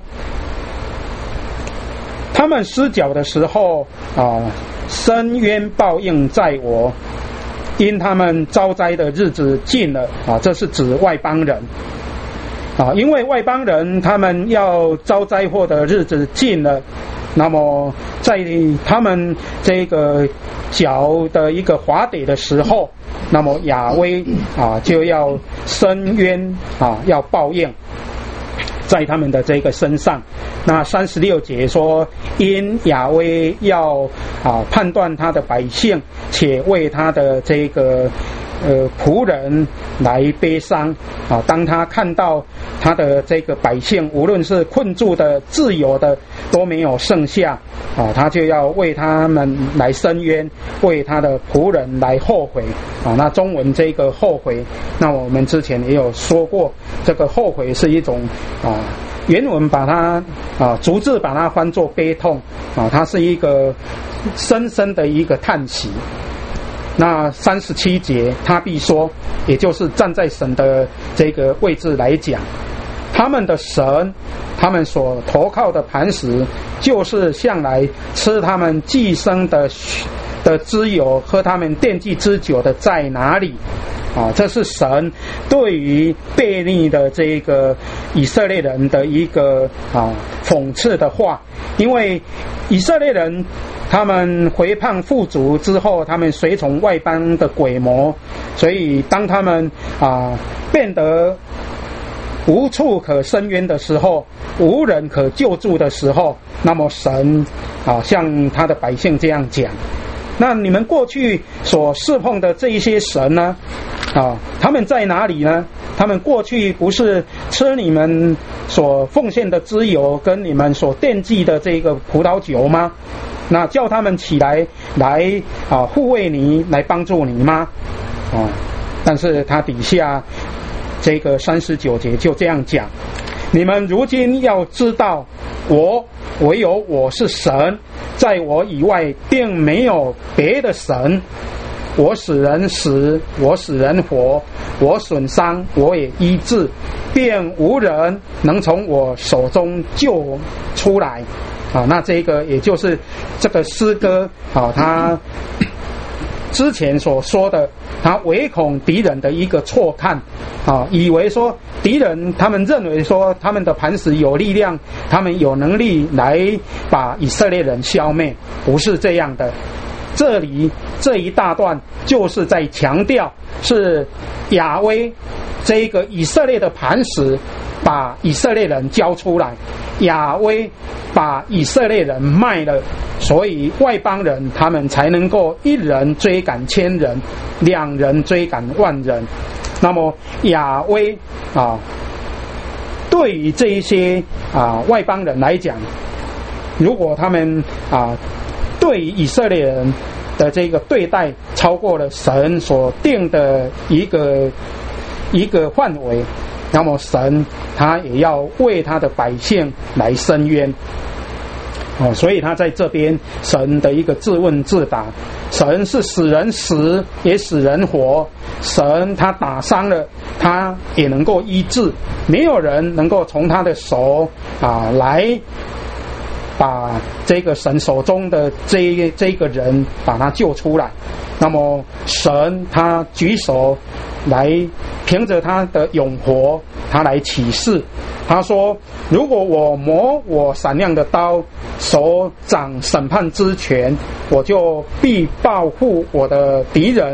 他们失脚的时候啊，深渊报应在我。因他们遭灾的日子近了啊，这是指外邦人啊，因为外邦人他们要遭灾祸的日子近了，那么在他们这个脚的一个滑跌的时候，那么亚威啊就要伸冤啊，要报应在他们的这个身上。那三十六节说，因亚威要啊判断他的百姓，且为他的这个呃仆人来悲伤啊。当他看到他的这个百姓，无论是困住的、自由的，都没有剩下啊，他就要为他们来伸冤，为他的仆人来后悔啊。那中文这个后悔，那我们之前也有说过，这个后悔是一种啊。原文把它啊，逐字把它翻作悲痛啊，它是一个深深的一个叹息。那三十七节，他必说，也就是站在神的这个位置来讲，他们的神，他们所投靠的磐石，就是向来吃他们寄生的的脂油，喝他们奠祭之酒的在哪里？啊，这是神对于悖逆的这个以色列人的一个啊讽刺的话，因为以色列人他们回叛富足之后，他们随从外邦的鬼魔，所以当他们啊变得无处可伸冤的时候，无人可救助的时候，那么神啊向他的百姓这样讲，那你们过去所侍奉的这一些神呢啊，他们在哪里呢？他们过去不是吃你们所奉献的脂油跟你们所奠祭的这个葡萄酒吗？那叫他们起来来啊护卫你，来帮助你吗？啊，但是他底下这个三十九节就这样讲，你们如今要知道，我唯有我是神，在我以外并没有别的神。我使人死，我使人活，我损伤，我也医治，便无人能从我手中救出来。啊，那这个也就是这个诗歌啊，他之前所说的，他唯恐敌人的一个错看啊，以为说敌人他们认为说他们的磐石有力量，他们有能力来把以色列人消灭，不是这样的。这里这一大段就是在强调，是亚威这个以色列的磐石把以色列人交出来，亚威把以色列人卖了，所以外邦人他们才能够一人追赶千人，两人追赶万人。那么亚威啊，对于这一些啊外邦人来讲，如果他们啊对于以色列人的这个对待超过了神所定的一个一个范围，那么神他也要为他的百姓来伸冤。哦，所以他在这边神的一个自问自答，神是使人死也使人活，神他打伤了他也能够医治，没有人能够从他的手啊来把这个神手中的这这个人把他救出来。那么神他举手来，凭着他的永活，他来起誓，他说，如果我磨我闪亮的刀，手掌审判之权，我就必报复我的敌人，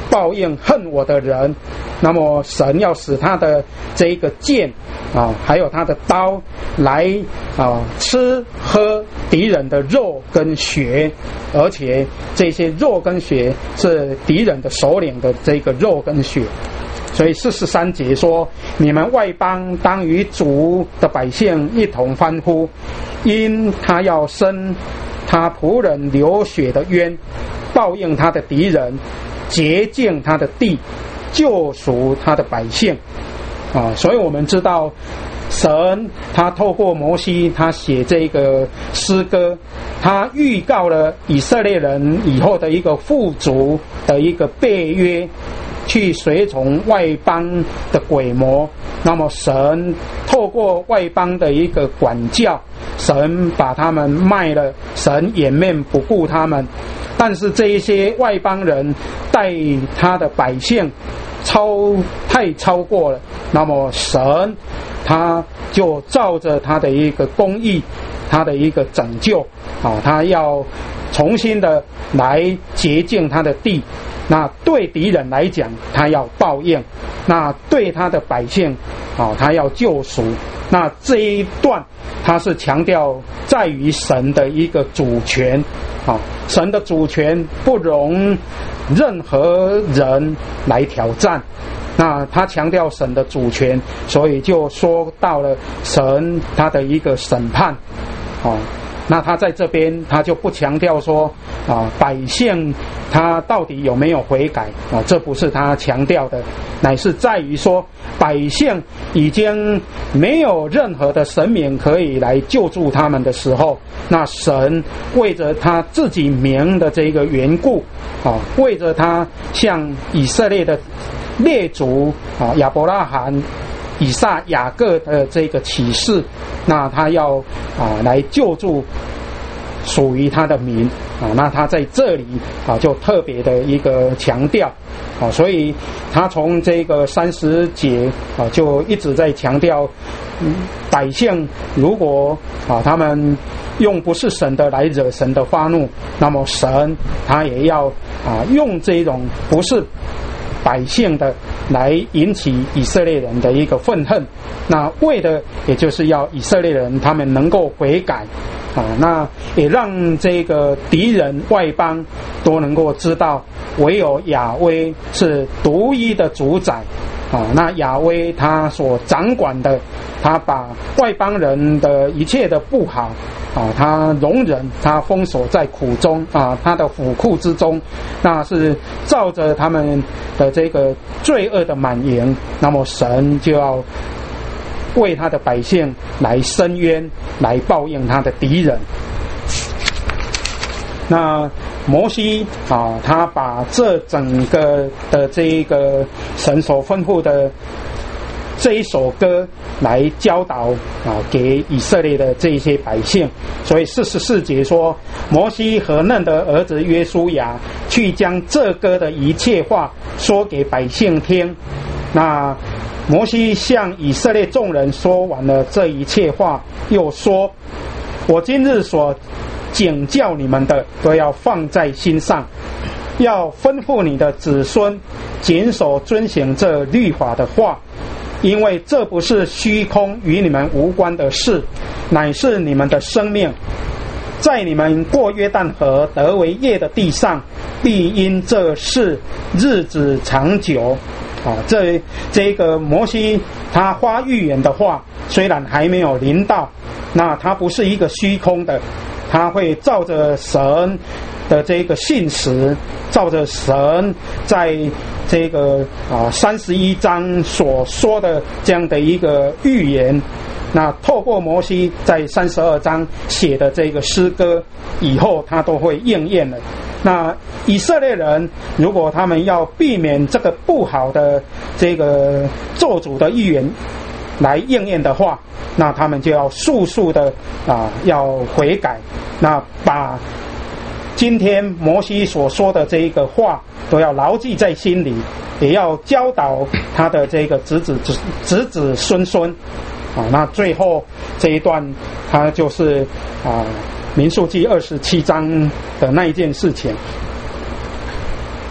报应恨我的人。那么神要使他的这一个剑啊，还有他的刀来啊吃喝敌人的肉跟血，而且这些肉跟血是敌人的首领的这个肉跟血。所以四十三节说，你们外邦当与主的百姓一同欢呼，因他要伸他仆人流血的冤，报应他的敌人，洁净他的地，救赎他的百姓啊。所以我们知道神他透过摩西他写这个诗歌，他预告了以色列人以后的一个富足的一个背约，去随从外邦的鬼魔。那么神透过外邦的一个管教，神把他们卖了，神掩面不顾他们，但是这一些外邦人待他的百姓超太超过了，那么神他就照着他的一个公义，他的一个拯救啊，他要重新的来洁净他的地。那对敌人来讲，他要报应；那对他的百姓啊，他要救赎。那这一段他是强调在于神的一个主权啊，神的主权不容任何人来挑战。那他强调神的主权，所以就说到了神他的一个审判啊。那他在这边他就不强调说啊百姓他到底有没有悔改啊，这不是他强调的，乃是在于说百姓已经没有任何的神明可以来救助他们的时候，那神为着他自己名的这个缘故啊，为着他向以色列的列祖啊亚伯拉罕、以撒、雅各的这个启示，那他要啊来救助属于他的民啊，那他在这里啊就特别的一个强调啊，所以他从这个三十节啊就一直在强调，嗯，百姓如果啊他们用不是神的来惹神的发怒，那么神他也要啊用这种不是百姓的来引起以色列人的一个愤恨，那为的也就是要以色列人他们能够悔改啊，那也让这个敌人外邦都能够知道，唯有亚威是独一的主宰啊。那亚威他所掌管的，他把外邦人的一切的不好啊，他容忍，他封锁在苦中啊，他的府库之中，那是照着他们的这个罪恶的满盈，那么神就要为他的百姓来伸冤，来报应他的敌人。那摩西啊，他把这整个的这一个神所吩咐的这一首歌来教导啊给以色列的这一些百姓。所以四十四节说，摩西和嫩的儿子约书亚去将这歌的一切话说给百姓听。那摩西向以色列众人说完了这一切话，又说，我今日所警教你们的都要放在心上，要吩咐你的子孙谨守遵行这律法的话，因为这不是虚空与你们无关的事，乃是你们的生命。在你们过约旦河得为业的地上，必因这事日子长久啊。这这个摩西他发预言的话虽然还没有临到，那他不是一个虚空的，他会照着神的这个信实，照着神在这个啊三十一章所说的这样的一个预言，那透过摩西在三十二章写的这个诗歌，以后他都会应验了。那以色列人如果他们要避免这个不好的这个咒诅的预言来应验的话，那他们就要速速的啊要悔改，那把今天摩西所说的这一个话都要牢记在心里，也要教导他的这个子子子子子孙孙啊。那最后这一段它就是啊民数记二十七章的那一件事情。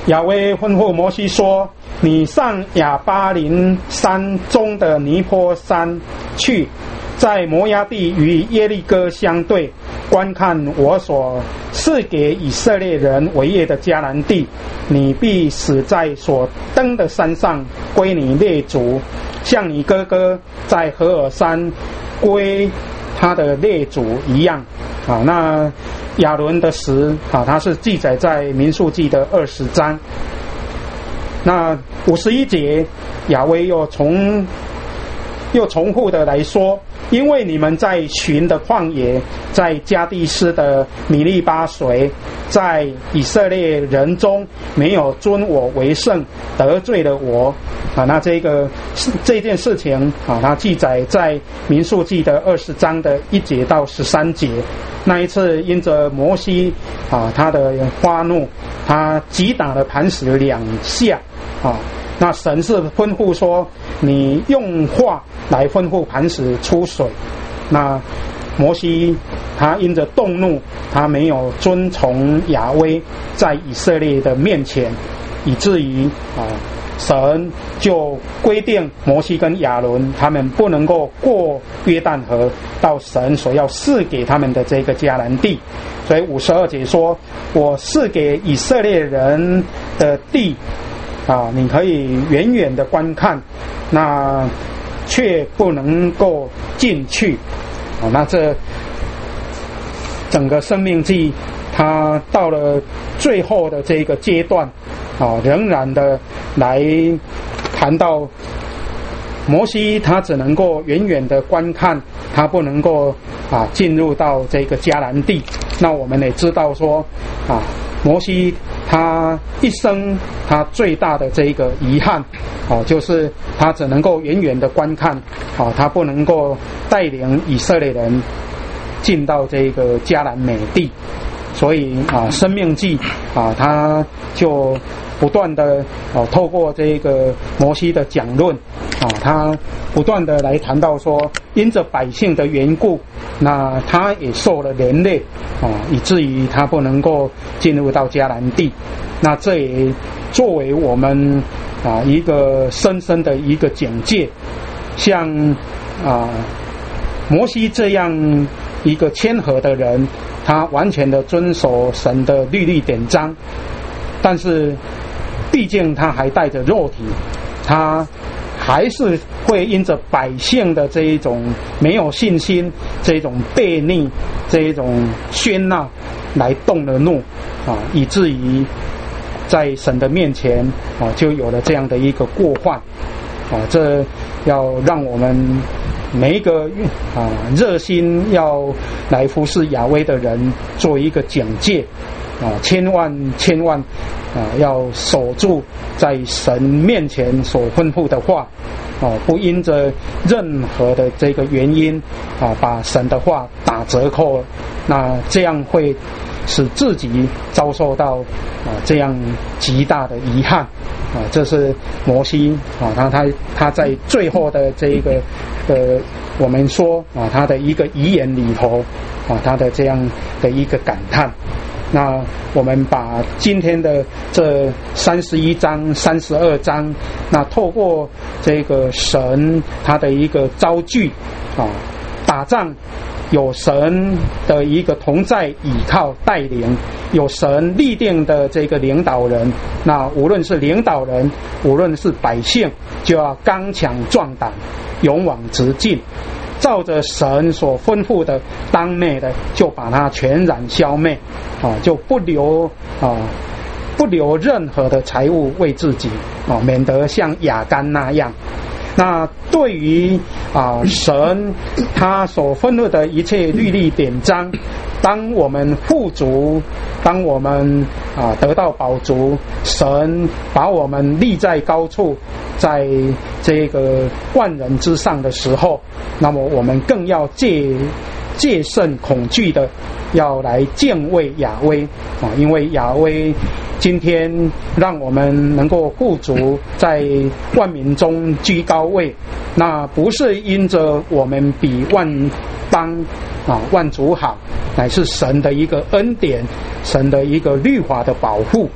亚威吩咐摩西说：你上亚巴林山中的尼坡山去，在摩押地与耶利哥相对，观看我所赐给以色列人为业的迦南地，你必死在所登的山上，归你列祖，像你哥哥在何珥山归他的列祖一样。啊，那亚伦的死啊，它是记载在民数记的二十章。那五十一节，亚威又重又重复的来说，因为你们在寻的旷野，在加地斯的米利巴水，在以色列人中没有尊我为圣，得罪了我啊。那这个这件事情啊，它记载在民数记的二十章的一节到十三节。那一次因着摩西啊他的发怒，他击打了磐石两下啊。那神是吩咐说，你用话来吩咐磐石出水。那摩西他因着动怒，他没有遵从亚威，在以色列的面前，以至于啊，神就规定摩西跟亚伦他们不能够过约旦河到神所要赐给他们的这个迦南地。所以五十二节说，我赐给以色列人的地啊，你可以远远的观看，那却不能够进去啊。那这整个生命记，它到了最后的这个阶段啊，仍然的来谈到摩西，他只能够远远的观看，他不能够啊进入到这个迦南地。那我们也知道说啊，摩西他一生他最大的这个遗憾啊，就是他只能够远远的观看啊，他不能够带领以色列人进到这个迦南美地。所以啊，生命记啊，他就不断的啊，透过这个摩西的讲论啊，他不断的来谈到说，因着百姓的缘故，那他也受了连累啊，以至于他不能够进入到迦南地。那这也作为我们啊一个深深的一个警戒，像啊摩西这样一个谦和的人，他完全的遵守神的律例典章，但是毕竟他还带着肉体，他还是会因着百姓的这一种没有信心，这一种悖逆，这一种喧闹来动了怒啊，以至于在神的面前啊，就有了这样的一个过患啊。这要让我们每一个啊热心要来服侍亚威的人做一个警戒啊，千万千万啊要守住在神面前所吩咐的话啊，不因着任何的这个原因啊把神的话打折扣，那这样会使自己遭受到啊这样极大的遗憾啊。这是摩西啊，他他他在最后的这一个呃，我们说啊，他的一个遗言里头啊，他的这样的一个感叹。那我们把今天的这三十一章、三十二章，那透过这个神他的一个招聚啊，打仗有神的一个同在、倚靠、带领，有神立定的这个领导人。那无论是领导人，无论是百姓，就要刚强壮胆，勇往直进，照着神所吩咐的当灭的，就把它全然消灭啊，就不留啊，不留任何的财物为自己啊，免得像亚干那样。那对于啊神他所吩咐的一切律例典章，当我们富足，当我们啊得到饱足，神把我们立在高处，在这个万人之上的时候，那么我们更要戒戒慎恐惧的，要来敬畏亚威啊，因为亚威今天让我们能够富足，在万民中居高位，那不是因着我们比万邦啊万族好，乃是神的一个恩典，神的一个律法的保护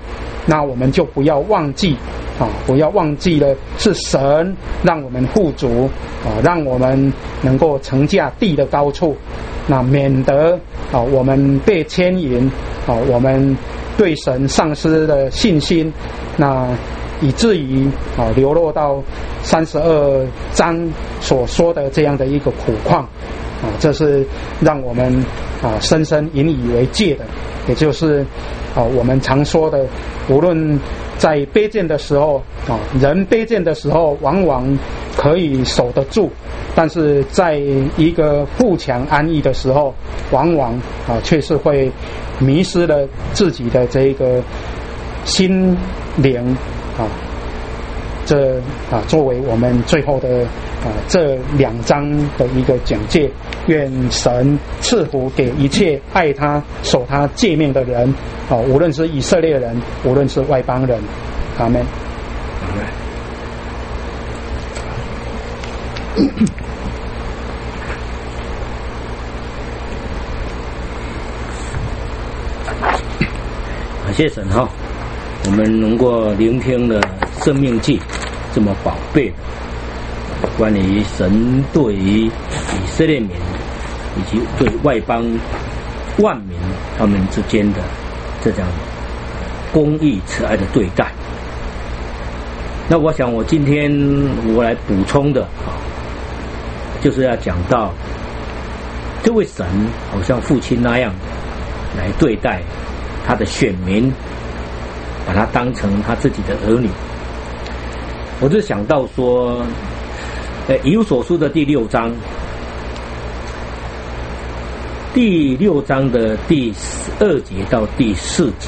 那我们就不要忘记啊，不要忘记了是神让我们富足啊，让我们能够乘驾地的高处，那免得啊我们被牵引啊，我们对神丧失了信心，那以至于啊流落到三十二章所说的这样的一个苦况啊，这是让我们啊深深引以为戒的，也就是啊我们常说的，无论在卑贱的时候啊，人卑贱的时候往往可以守得住，但是在一个富强安逸的时候，往往啊却是会迷失了自己的这个心灵啊。这啊作为我们最后的啊这两章的一个讲解，愿神赐福给一切爱他守他诫命的人啊，无论是以色列人，无论是外邦人。阿们。 阿们。感谢神哈，我们能够聆听了生命记这么宝贝的关于神对于以色列民以及对外邦万民他们之间的这样公义慈爱的对待。那我想我今天我来补充的啊，就是要讲到这位神好像父亲那样来对待他的选民，把他当成他自己的儿女。我就想到说，呃，以弗所书的第六章，第六章的第十二节到第四节，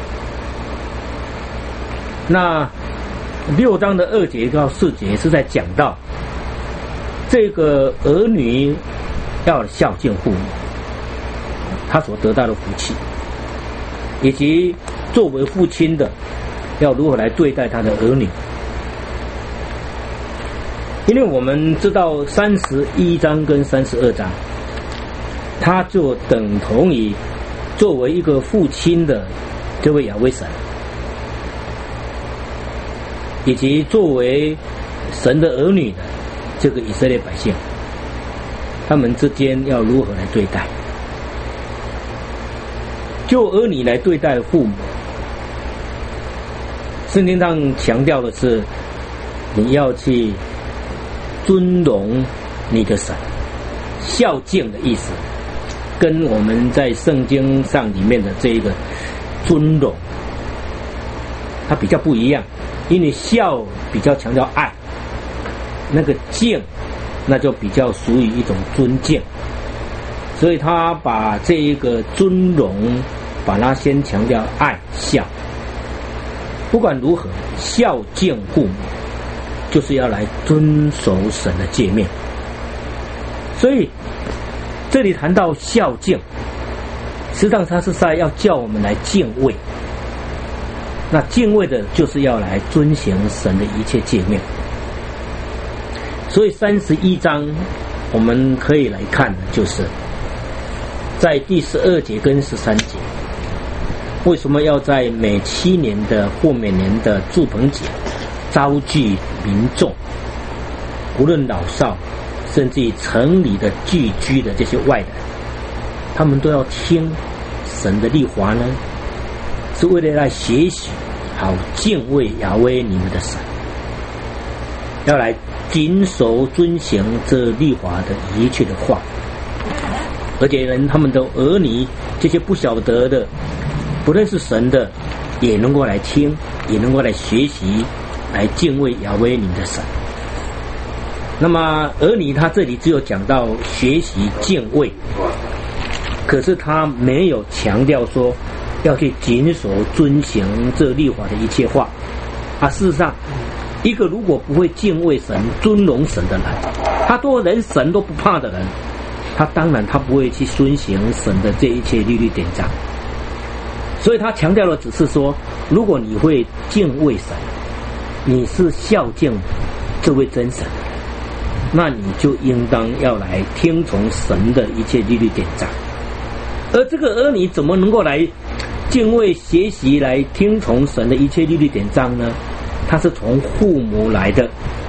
那六章的二节到四节是在讲到这个儿女要孝敬父母，他所得到的福气，以及作为父亲的要如何来对待他的儿女。因为我们知道三十一章跟三十二章，它就等同于作为一个父亲的这位亚威神，以及作为神的儿女的这个以色列百姓，他们之间要如何来对待。就儿女来对待父母，圣经上强调的是你要去尊荣你的神，孝敬的意思跟我们在圣经上里面的这一个尊荣它比较不一样，因为孝比较强调爱，那个敬那就比较属于一种尊敬，所以他把这一个尊荣把它先强调爱孝。不管如何，孝敬父母就是要来遵守神的诫命。所以这里谈到孝敬，实际上它是在要叫我们来敬畏，那敬畏的就是要来遵行神的一切诫命。所以三十一章我们可以来看的就是在第十二节跟十三节，为什么要在每七年的或每年的住棚节召集民众，无论老少，甚至于城里的聚居的这些外人，他们都要听神的律法呢？是为了来学习，好敬畏亚威你们的神，要来谨守遵行这律法的一切的话。而且人他们的儿女，这些不晓得的不认识神的，也能够来听，也能够来学习，来敬畏亚威你们的神。那么儿女他这里只有讲到学习敬畏，可是他没有强调说要去谨守遵行这律法的一切话啊。事实上，一个如果不会敬畏神、尊荣神的人，他多人神都不怕的人，他当然他不会去遵行神的这一切律律典章。所以他强调的只是说，如果你会敬畏神，你是孝敬这位真神，那你就应当要来听从神的一切律律典章。而这个儿女怎么能够来敬畏学习来听从神的一切律例典章呢，它是从父母来的。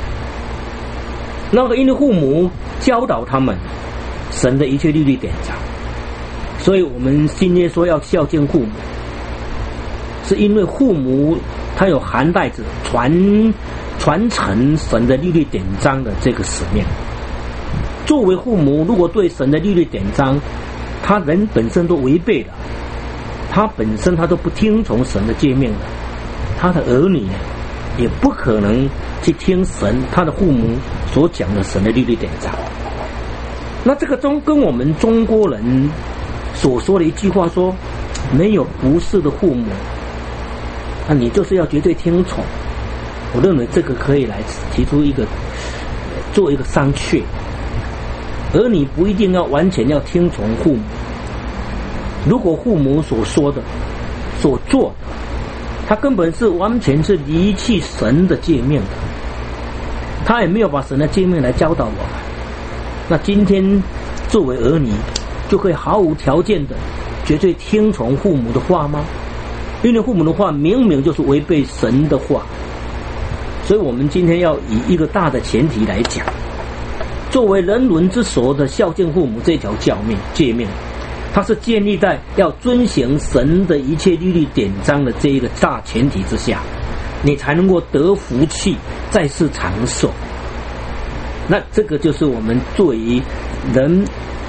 那个因为父母教导他们神的一切律例典章，所以我们今天说要孝敬父母，是因为父母他有含带着传传承神的律例典章的这个使命。作为父母，如果对神的律例典章他人本身都违背了，他本身他都不听从神的诫命了，他的儿女呢也不可能去听神他的父母所讲的神的律例典章。那这个中跟我们中国人所说的一句话说，没有不是的父母，那你就是要绝对听从。我认为这个可以来提出一个做一个商榷。儿女不一定要完全要听从父母，如果父母所说的所做的他根本是完全是离弃神的诫命的，他也没有把神的诫命来教导我们，那今天作为儿女就可以毫无条件的绝对听从父母的话吗？因为父母的话明明就是违背神的话。所以我们今天要以一个大的前提来讲，作为人伦之首的孝敬父母这条教命诫命，它是建立在要遵行神的一切律例典章的这一个大前提之下，你才能够得福气，在世长寿。那这个就是我们作为人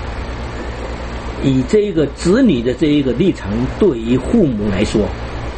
以这一个子女的这一个立场，对于父母来说，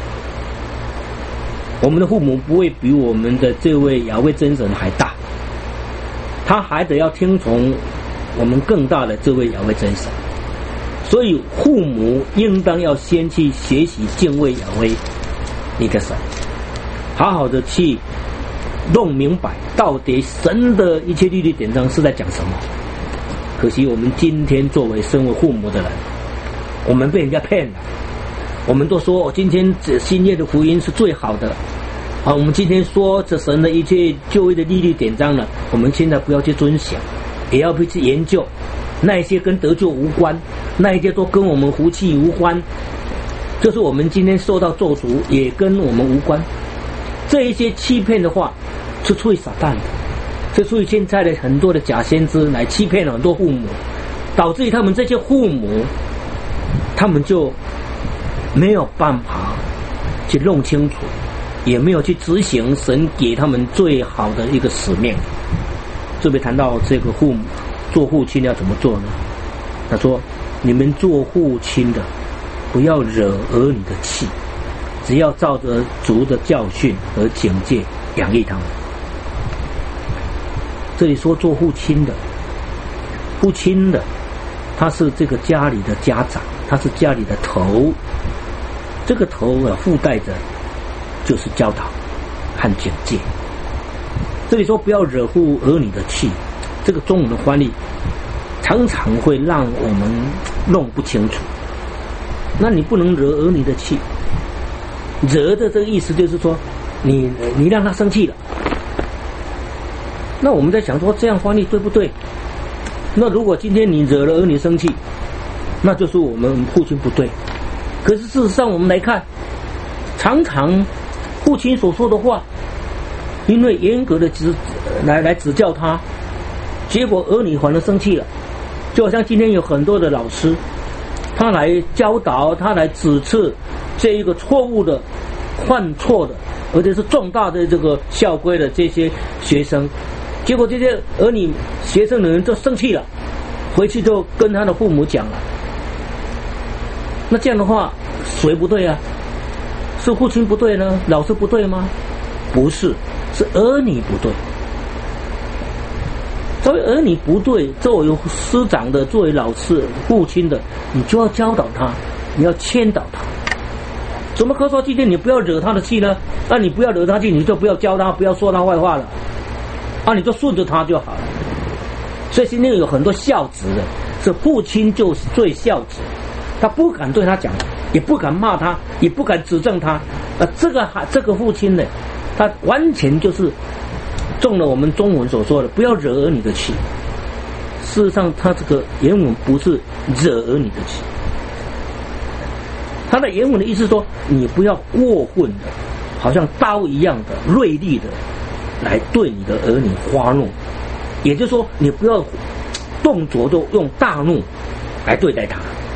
我们的父母不会比我们的这位亚威真神还大，他还得要听从我们更大的这位亚威真神。所以父母应当要先去学习敬畏亚威你的神，好好的去弄明白到底神的一切律例典章是在讲什么。可惜我们今天作为身为父母的人，我们被人家骗了，我们都说、哦、今天这新约的福音是最好的啊！我们今天说这神的一切旧约的律例典章呢，我们现在不要去遵行，也要不去研究那一些跟得救无关，那一些都跟我们福气无关，就是我们今天受到咒诅也跟我们无关。这一些欺骗的话是出于撒旦的，是出于现在的很多的假先知来欺骗了很多父母，导致于他们这些父母他们就没有办法去弄清楚，也没有去执行神给他们最好的一个使命。这边谈到这个父母做父亲要怎么做呢？他说你们做父亲的不要惹儿女的气，只要照着主的教训和警戒养育他们。这里说做父亲的，父亲的他是这个家里的家长，他是家里的头，这个头啊附带着就是教导和警戒。这里说不要惹父儿女的气，这个中文的翻译常常会让我们弄不清楚。那你不能惹儿女的气，惹的这个意思就是说你你让他生气了。那我们在想说这样翻译对不对？那如果今天你惹了儿女生气，那就是我们父亲不对。可是事实上我们来看，常常父亲所说的话，因为严格的指来来指教他，结果儿女反而生气了。就好像今天有很多的老师，他来教导，他来指斥这一个错误的犯错的而且是重大的这个校规的这些学生，结果这些儿女学生的人就生气了，回去就跟他的父母讲了。那这样的话谁不对啊？是父亲不对呢？老师不对吗？不是，是儿女不对。作为儿女不对，作为师长的，作为老师父亲的，你就要教导他，你要劝导他。怎么可说今天你不要惹他的气呢？那你不要惹他气，你就不要教他，不要说他坏话了啊，你就顺着他就好了。所以今天有很多孝子的，是父亲就是最孝子，他不敢对他讲，也不敢骂他，也不敢指正他。呃，这个这个父亲呢，他完全就是中了我们中文所说的不要惹儿女的气。事实上他这个原文不是惹儿女的气， 他的原文的意思是说，你不要过分的，好像刀一样的锐利的来对你的儿女发怒，也就是说，你不要动辄就用大怒来对待他。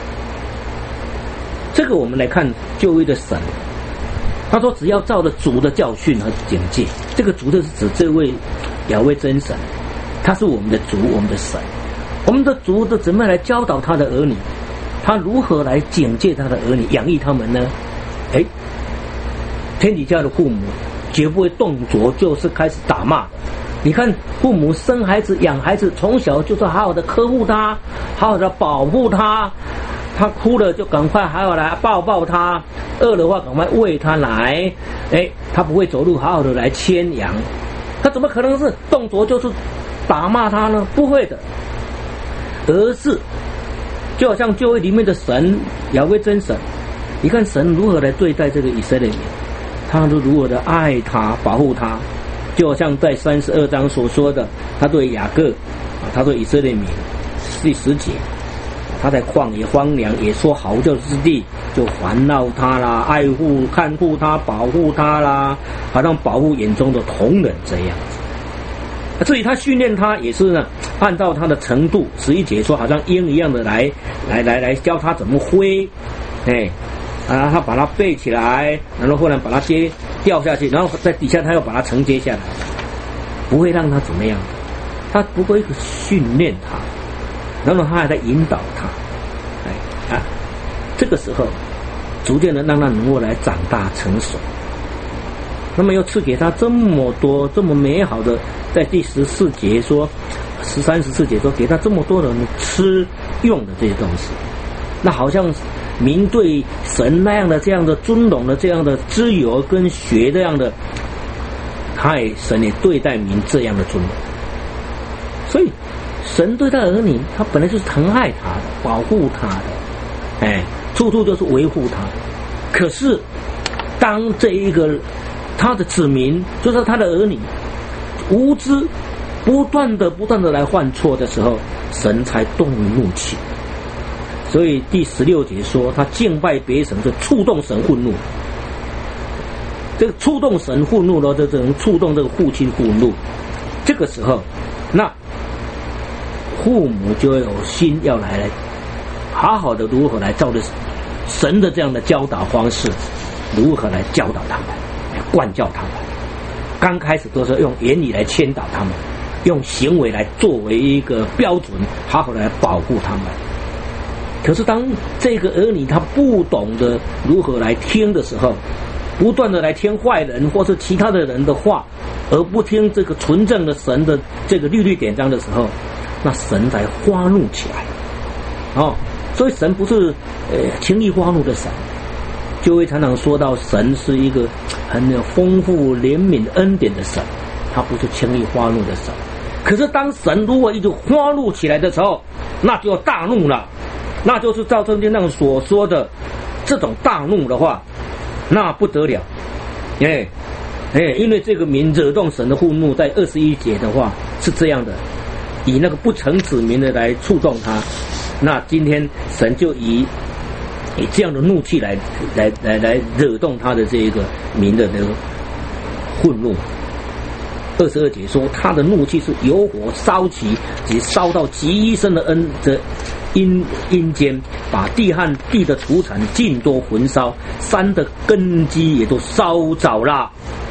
这个我们来看旧约的神，他说只要照着主的教训和警戒，这个主就是指这位亚威真神，他是我们的主，我们的神，我们的主的怎么样来教导他的儿女？他如何来警戒他的儿女，养育他们呢？哎，天底下的父母绝不会动辄就是开始打骂。你看父母生孩子养孩子，从小就是好好的呵护他，好好的保护他，他哭了就赶快好好来抱抱他，饿的话赶快喂他奶。哎，他不会走路，好好的来牵羊，他怎么可能是动辄就是打骂他呢？不会的，而是就好像旧约里面的神亚威真神，你看神如何来对待这个以色列民，他都如何的爱他保护他，就好像在三十二章所说的，他对雅各他对以色列民第十节，他在旷野荒凉也说嚎叫之地就环绕他啦，爱护看护他保护他啦，好像保护眼中的瞳人这样子。至于他训练他也是呢，按照他的程度，十一节说好像鹰一样的来来来来教他怎么挥，哎，啊，他把它背起来，然后后来把它接掉下去，然后在底下他又把它承接下来，不会让他怎么样，他不会训练他，然后他还在引导他，哎啊，这个时候逐渐的让他能够来长大成熟。那么又赐给他这么多这么美好的，在第十四节说十三十四节说给他这么多的吃用的这些东西，那好像民对神那样的这样的尊荣的这样的知由跟学这样的，他也神也对待民这样的尊荣。所以神对待儿女，他本来就是疼爱他的，保护他的，哎，处处就是维护他。可是当这一个他的子民，就是他的儿女无知，不断的不断的来犯错的时候，神才动怒气。所以第十六节说他敬拜别神，就触动神愤怒。这个触动神愤怒的这种触动这个父亲愤怒，这个时候那父母就有心要来来好好的如何来照着神的这样的教导方式，如何来教导他们，灌教他们。刚开始都是用言语来牵导他们，用行为来作为一个标准，好好的来保护他们。可是当这个儿女他不懂得如何来听的时候，不断的来听坏人或是其他的人的话，而不听这个纯正的神的这个律律典章的时候，那神才发怒起来。哦，所以神不是呃轻易发怒的神。就会常常说到神是一个很有丰富怜悯恩典的神，他不是轻易发怒的神。可是当神如果一直发怒起来的时候，那就大怒了，那就是照圣经上所说的这种大怒的话，那不得了。哎哎，因为这个民惹动神的愤怒，在二十一节的话是这样的，以那个不成子民的来触动他，那今天神就以以这样的怒气来来来来惹动他的这一个民的那个愤怒。二十二节说他的怒气是由火烧起，即烧到极深的恩的阴阴间，把地和地的土产尽都焚烧，山的根基也都烧着了。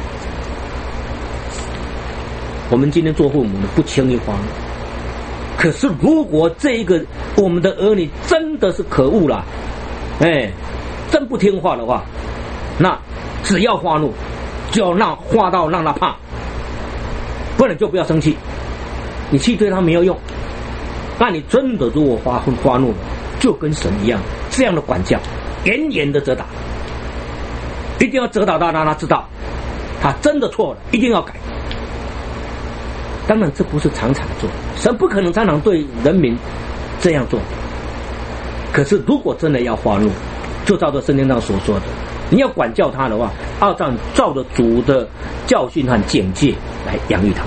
我们今天做父母的不轻易发怒，可是如果这个我们的儿女真的是可恶了，哎，真不听话的话，那只要发怒，就要让发到让他怕，不然就不要生气。你气对他没有用，那你真的如果发发怒了，就跟神一样，这样的管教，严严的责打，一定要责打他，让他知道他真的错了，一定要改。当然这不是常常做，神不可能常常对人民这样做。可是如果真的要发怒，就照着圣经上所说的，你要管教他的话，要照照着主的教训和警戒来养育他们。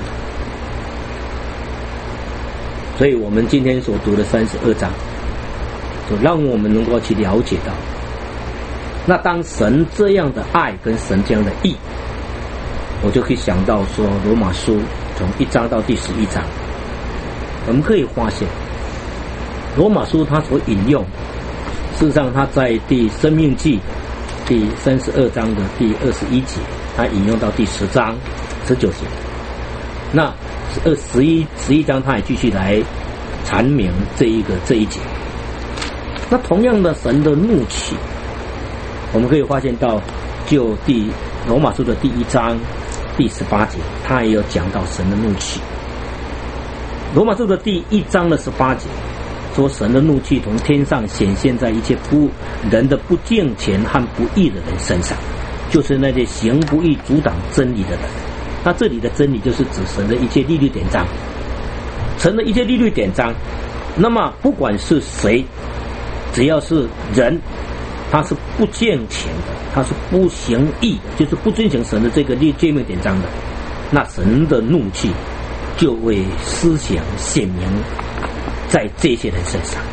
所以我们今天所读的三十二章，就让我们能够去了解到， 那当神这样的爱跟神这样的义，我就可以想到说罗马书从一章到第十一章，我们可以发现罗马书他所引用，事实上他在第生命记第三十二章的第二十一节，他引用到第十章十九节，那二十一十一章他也继续来阐明这一个这一节。那同样的神的怒气，我们可以发现到就第罗马书的第一章第十八节，他也有讲到神的怒气。罗马书的第一章的十八节说，神的怒气从天上显现在一切不人的不敬虔和不义的人身上，就是那些行不义阻挡真理的人。那这里的真理就是指神的一切律例典章，神的一切律例典章。那么不管是谁，只要是人，他是不敬虔的，他是不行义的，就是不遵行神的这个律诫命典章的，那神的怒气就会思想显明在这些人身上。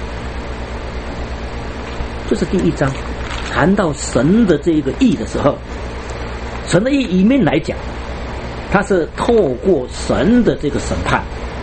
这是第一章谈到神的这个义的时候，神的义里面来讲，它是透过神的这个审判，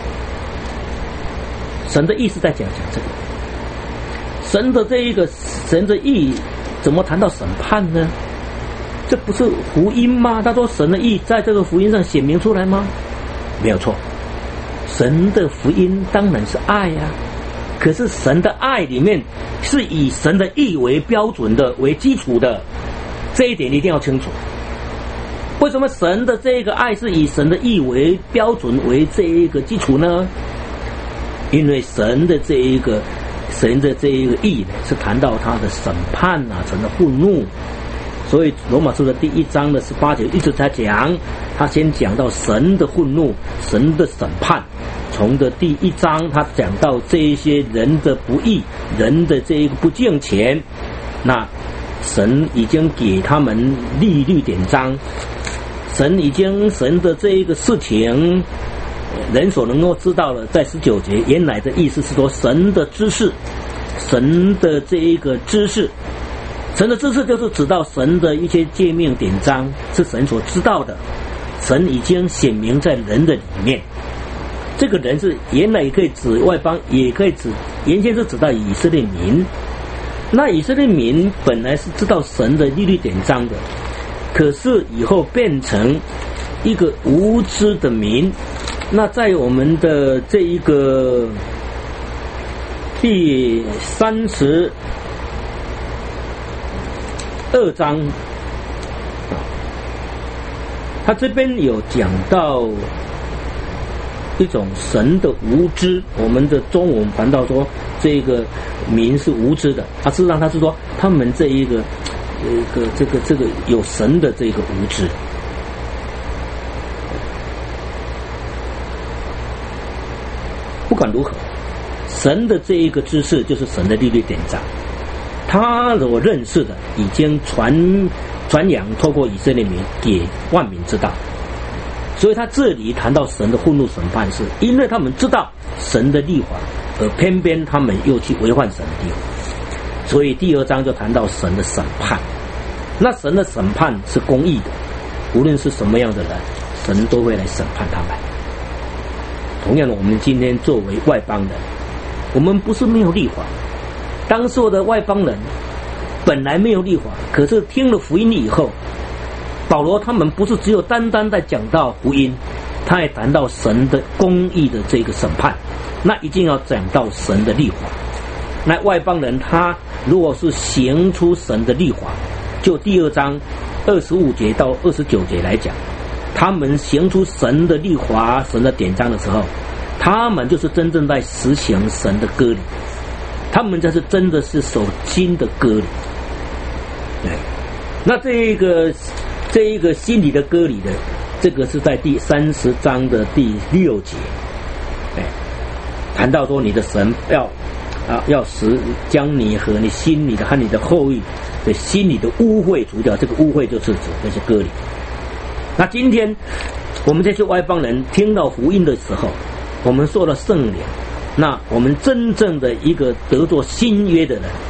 神的义是在讲讲这个，神的这一个神的义怎么谈到审判呢？这不是福音吗？他说神的义在这个福音上显明出来吗？没有错，神的福音当然是爱啊，可是神的爱里面是以神的义为标准的，为基础的，这一点一定要清楚。为什么神的这个爱是以神的义为标准为这一个基础呢？因为神的这一个神的这一个义是谈到他的审判啊，神的愤怒。所以罗马书的第一章的十八节一直在讲，他先讲到神的愤怒，神的审判。从的第一章他讲到这一些人的不义，人的这一个不敬虔，那神已经给他们律律典章，神已经神的这一个事情人所能够知道了。在十九节原来的意思是说神的知识，神的这一个知识，神的知识就是指到神的一些诫命典章是神所知道的，神已经显明在人的里面。这个人是原来也可以指外邦，也可以指原先是指到以色列民。那以色列民本来是知道神的律例典章的，可是以后变成一个无知的民。那在我们的这一个第三十二章，他这边有讲到一种神的无知，我们的中文反倒说这个民是无知的，他事实上他是说他们这一个这个这个这个有神的这个无知。不管如何，神的这一个知识就是神的律例典章，他所认识的已经传传扬透过以色列民给万民知道。所以他这里谈到神的愤怒审判，是因为他们知道神的律法，而偏偏他们又去违反神的律法。所以第二章就谈到神的审判。那神的审判是公义的，无论是什么样的人，神都会来审判他们。同样的，我们今天作为外邦人，我们不是没有律法。当时的外邦人本来没有律法，可是听了福音以后，保罗他们不是只有单单在讲到福音，他也谈到神的公义的这个审判，那一定要讲到神的律法。那外邦人他如果是行出神的律法，就第二章二十五节到二十九节来讲，他们行出神的律法、神的典章的时候，他们就是真正在实行神的割礼，他们这是真的是守新的割礼。对，那这一个这一个心理的割礼的，这个是在第三十章的第六节，哎，谈到说你的神要啊要使将你和你心里的和你的后裔的心里的污秽除掉，这个污秽就是指那些割礼。那今天我们这些外邦人听到福音的时候，我们受了圣灵，那我们真正的一个得作新约的人，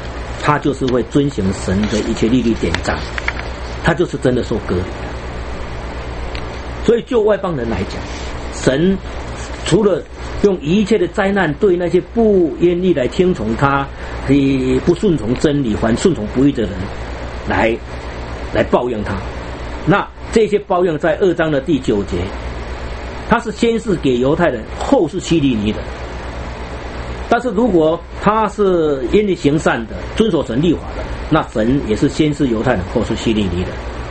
他就是会遵行神的一切律例典章，他就是真的受割礼。所以就外邦人来讲，神除了用一切的灾难对那些不愿意来听从他、不顺从真理、还顺从不义的人来来抱怨他，那这些抱怨在二章的第九节，他是先是给犹太人，后是希利尼人。但是如果他是愿意行善的、遵守神律法的，那神也是先是犹太人，后是希利尼人，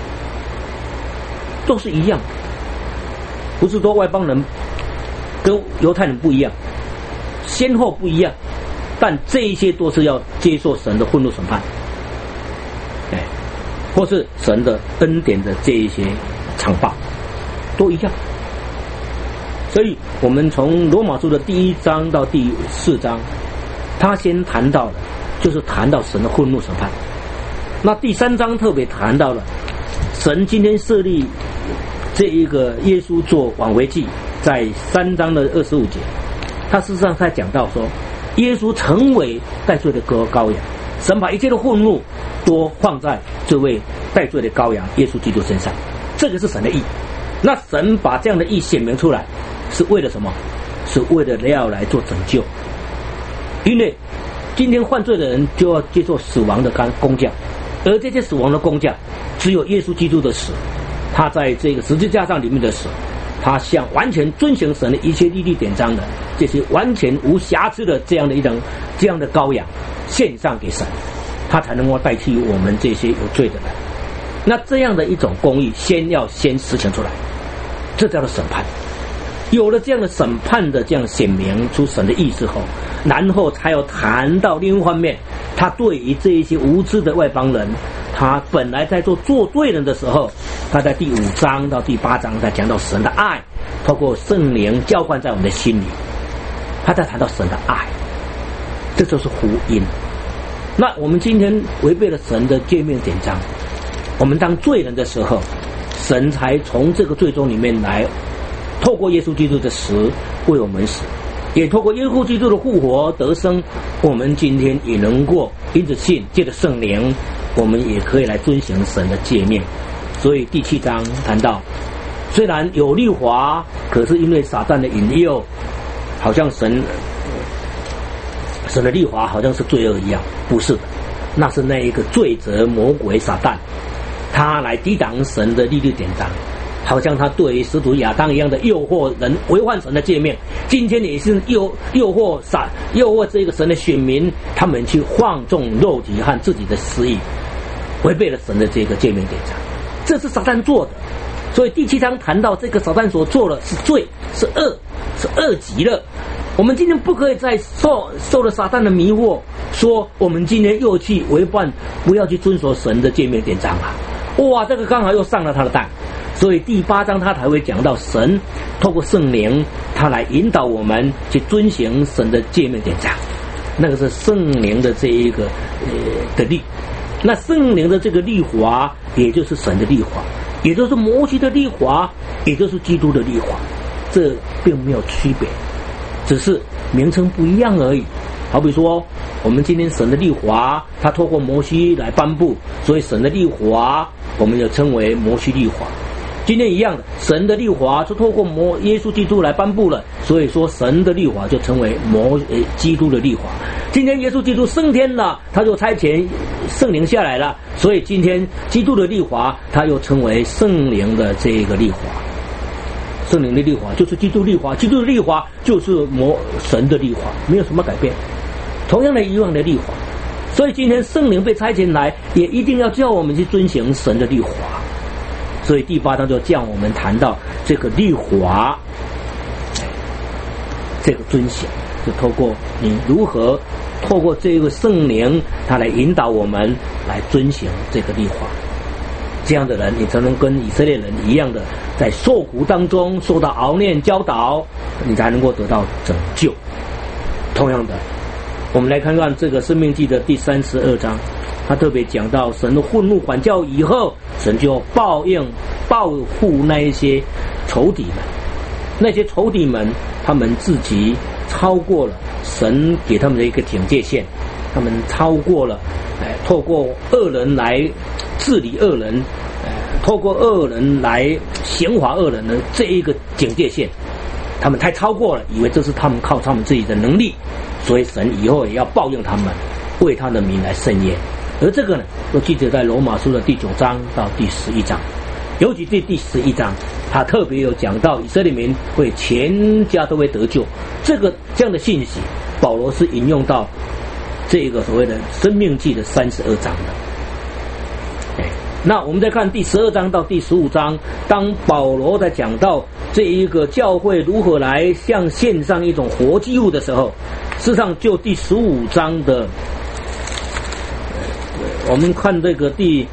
都是一样。不是说外邦人跟犹太人不一样，先后不一样，但这一些都是要接受神的愤怒审判，哎，或是神的恩典的这一些惩罚，都一样。所以我们从罗马书的第一章到第四章，他先谈到了，就是谈到神的愤怒审判。那第三章特别谈到了神今天设立这一个耶稣做挽回祭，在三章的二十五节，他事实上在讲到说，耶稣成为代罪的羔羊，神把一切的愤怒都放在这位代罪的羔羊耶稣基督身上，这个是神的义。那神把这样的义显明出来，是为了什么？是为了要来做拯救。因为今天犯罪的人就要接受死亡的工价，而这些死亡的工价，只有耶稣基督的死，他在这个十字架上里面的死，他向完全遵行神的一切律例典章的这些完全无瑕疵的这样的一等这样的羔羊献上给神，他才能够代替我们这些有罪的人。那这样的一种公义，先要先实行出来，这叫做审判。有了这样的审判的这样显明出神的意思后，然后才有谈到另一方面，他对于这一些无知的外邦人，他本来在做做对人的时候，他在第五章到第八章在讲到神的爱，透过圣灵浇灌在我们的心里，他在谈到神的爱，这就是福音。那我们今天违背了神的诫命典章，我们当罪人的时候，神才从这个罪中里面来，透过耶稣基督的死为我们死，也透过耶稣基督的复活得生，我们今天也能够因着信，借着圣灵，我们也可以来遵行神的诫命。所以第七章谈到，虽然有律法，可是因为撒旦的引诱，好像神神的律法好像是罪恶一样，不是的，那是那一个罪责魔鬼撒旦，他来抵挡神的律例典章，好像他对于始祖亚当一样的诱惑人违反神的诫命，今天也是诱诱惑撒诱惑这个神的选民，他们去放纵肉体和自己的私意，违背了神的这个诫命典章，这是撒旦做的。所以第七章谈到这个撒旦所做的是罪，是恶，是恶极了。我们今天不可以再受受了撒旦的迷惑，说我们今天又去违反，不要去遵守神的诫命典章啊！哇，这个刚好又上了他的当。所以第八章他才会讲到神透过圣灵，他来引导我们去遵行神的诫命典章，那个是圣灵的这一个呃的律。那圣灵的这个律法，也就是神的律法，也就是摩西的律法，也就是基督的律法，这并没有区别，只是名称不一样而已。好比说我们今天神的律法，他透过摩西来颁布，所以神的律法我们就称为摩西律法。今天一样的，神的律法是透过摩耶稣基督来颁布了，所以说神的律法就称为摩呃基督的律法。今天耶稣基督升天了，他就差遣圣灵下来了，所以今天基督的律法他又称为圣灵的这个律法。圣灵的律法就是基督律法，基督的律法就是摩神的律法，没有什么改变，同样的一样的律法。所以今天圣灵被差遣来，也一定要叫我们去遵行神的律法。所以第八章就叫我们谈到这个律法，这个遵行，就透过你如何透过这个圣灵，他来引导我们来遵行这个律法。这样的人，你才能跟以色列人一样的，在受苦当中受到熬炼教导，你才能够得到拯救。同样的，我们来看看这个申命记的第三十二章，他特别讲到神的愤怒管教以后，神就报应报复那一些仇敌们，那些仇敌们他们自己超过了神给他们的一个警戒线， 他们超过了，哎，透过恶人来治理恶人，哎，透过恶人来刑罚恶人的这一个警戒线，他们太超过了，以为这是他们靠他们自己的能力，所以神以后也要报应他们，为他的名来伸冤。而这个呢，都记载在罗马书的第九章到第十一章，尤其第第十一章，他特别有讲到以色列民会全家都会得救，这个这样的信息，保罗是引用到这个所谓的生命记的三十二章的。哎，那我们再看第十二章到第十五章，当保罗在讲到这一个教会如何来向献上一种活祭物的时候，事实上就第十五章的。我们看这个第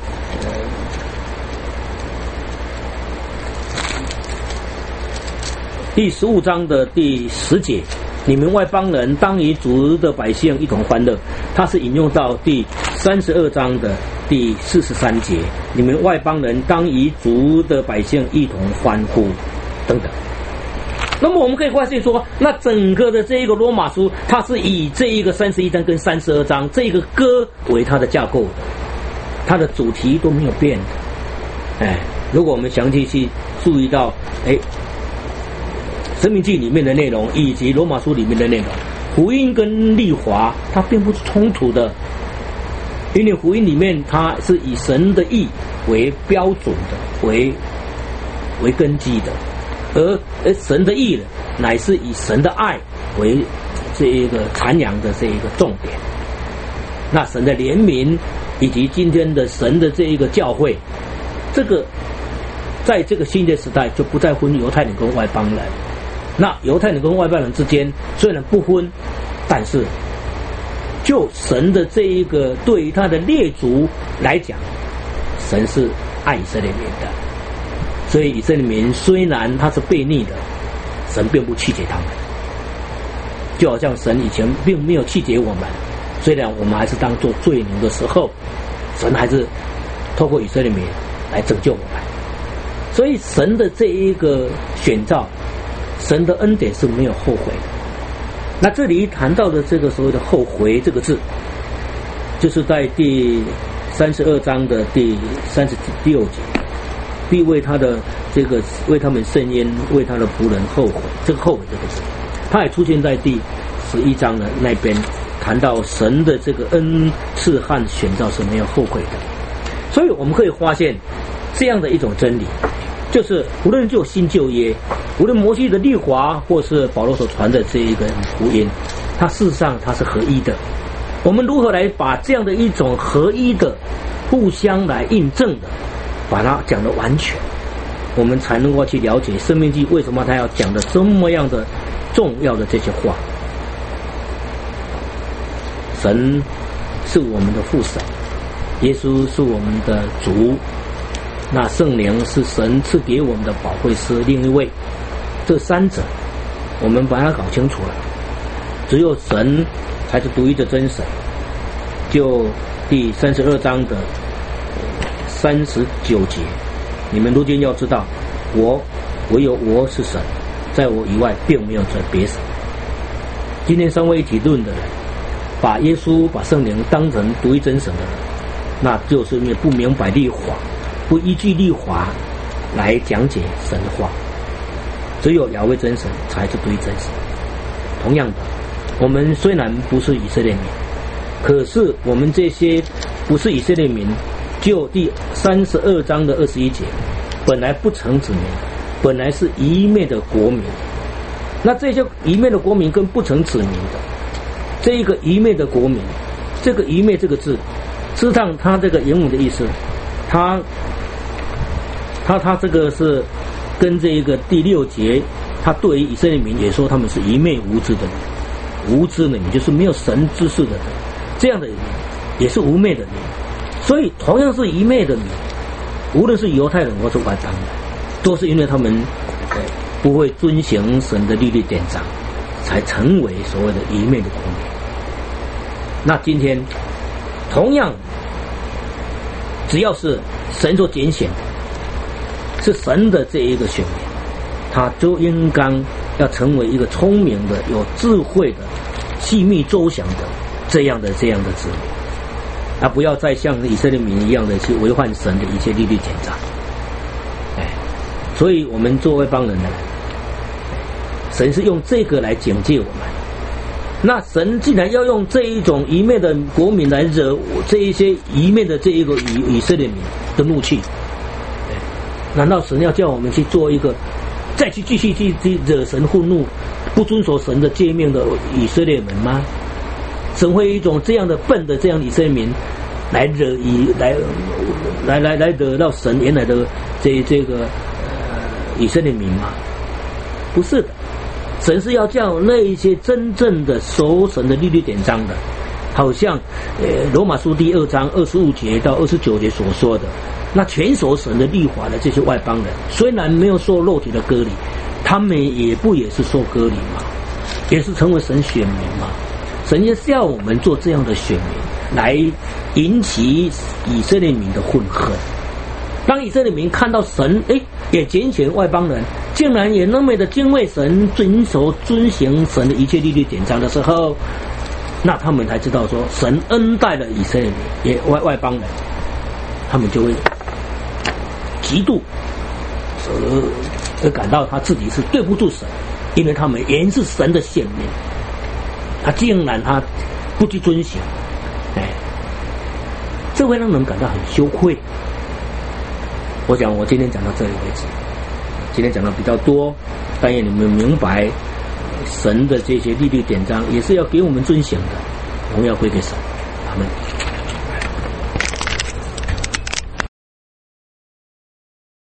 第十五章的第十节，你们外邦人当与主的百姓一同欢乐，它是引用到第三十二章的第四十三节，你们外邦人当与主的百姓一同欢呼等等。那么我们可以发现说，那整个的这一个罗马书，它是以这一个三十一章跟三十二章这个歌为它的架构的，它的主题都没有变的。哎，如果我们详细去注意到，哎，申命记里面的内容以及罗马书里面的内容，福音跟律法它并不是冲突的，因为福音里面它是以神的义为标准的，为为根基的。而而神的义呢，乃是以神的爱为这一个阐扬的这一个重点。那神的怜悯以及今天的神的这一个教会，这个在这个新的时代就不再分犹太人跟外邦人。那犹太人跟外邦人之间虽然不分，但是就神的这一个对于他的列祖来讲，神是爱以色列民的。所以以色列民虽然他是悖逆的，神并不弃绝他们，就好像神以前并没有弃绝我们，虽然我们还是当作罪奴的时候，神还是透过以色列民来拯救我们。所以神的这一个选召，神的恩典是没有后悔的。那这里谈到的这个所谓的后悔这个字，就是在第三十二章的第三十六节，必为他的这个为他们伸冤，为他的仆人后悔。这个后悔这个字，它也出现在第十一章的那边，谈到神的这个恩赐和选召是没有后悔的。所以我们可以发现这样的一种真理，就是无论就新旧约，无论摩西的律法或是保罗所传的这一个福音，它事实上它是合一的。我们如何来把这样的一种合一的互相来印证的把它讲得完全，我们才能够去了解申命记为什么他要讲的这么样的重要的这些话。神是我们的父神，耶稣是我们的主，那圣灵是神赐给我们的保惠师另一位。这三者我们把它搞清楚了，只有神才是独一的真神。就第三十二章的三十九节，你们如今要知道，我唯有我是神，在我以外并没有这别神。今天三位一体论的人，把耶稣把圣灵当成独一真神的人，那就是因为不明白律法，不依据律法来讲解神的话。只有亚威真神才是独一真神。同样的，我们虽然不是以色列民，可是我们这些不是以色列民，就第三十二章的二十一节，本来不成子民，本来是一昧的国民。那这些一昧的国民跟不成子民的，这一个一昧的国民，这个一昧这个字，事实上它这个原文的意思，它它它这个是跟这一个第六节，它对于以色列民也说他们是一昧无知的人，无知的民就是没有神知识的人，这样的人也是无昧的民。所以同样是一昧的民，无论是犹太人或是外邦人，都是因为他们不会遵行神的律例典章，才成为所谓的一昧的国民。那今天同样只要是神所拣选的，是神的这一个选民，他就应当要成为一个聪明的、有智慧的、细密周详的这样的这样的子民，啊，不要再像以色列民一样的去违反神的一切律例典章。哎，所以我们做外邦人的，神是用这个来警戒我们。那神既然要用这一种愚昧的国民来惹这一些愚昧的这一个以以色列民的怒气，难道神要叫我们去做一个再去继续去去惹神愤怒、不遵守神的诫命的以色列民吗？神会一种这样的笨的这样以色列民来惹以来来来来惹到神原来的这这个呃以色列民吗？不是的。神是要叫那一些真正的守神的律例典章的，好像呃罗马书第二章二十五节到二十九节所说的，那全守神的律法的这些外邦人，虽然没有受肉体的割礼，他们也不也是受割礼嘛，也是成为神选民嘛。神也是要我们做这样的选民，来引起以色列民的愤恨。当以色列民看到神，哎，也拣选外邦人，竟然也那么的敬畏神，遵守遵行神的一切律例典章的时候，那他们才知道说，神恩待了以色列民，也外外邦人，他们就会极度呃而感到他自己是对不住神，因为他们原是神的选民，他竟然他不去遵行，哎，这会让人感到很羞愧。我想我今天讲到这里为止，今天讲的比较多，但愿你们明白神的这些律例典章也是要给我们遵行的，荣耀归给神，阿们。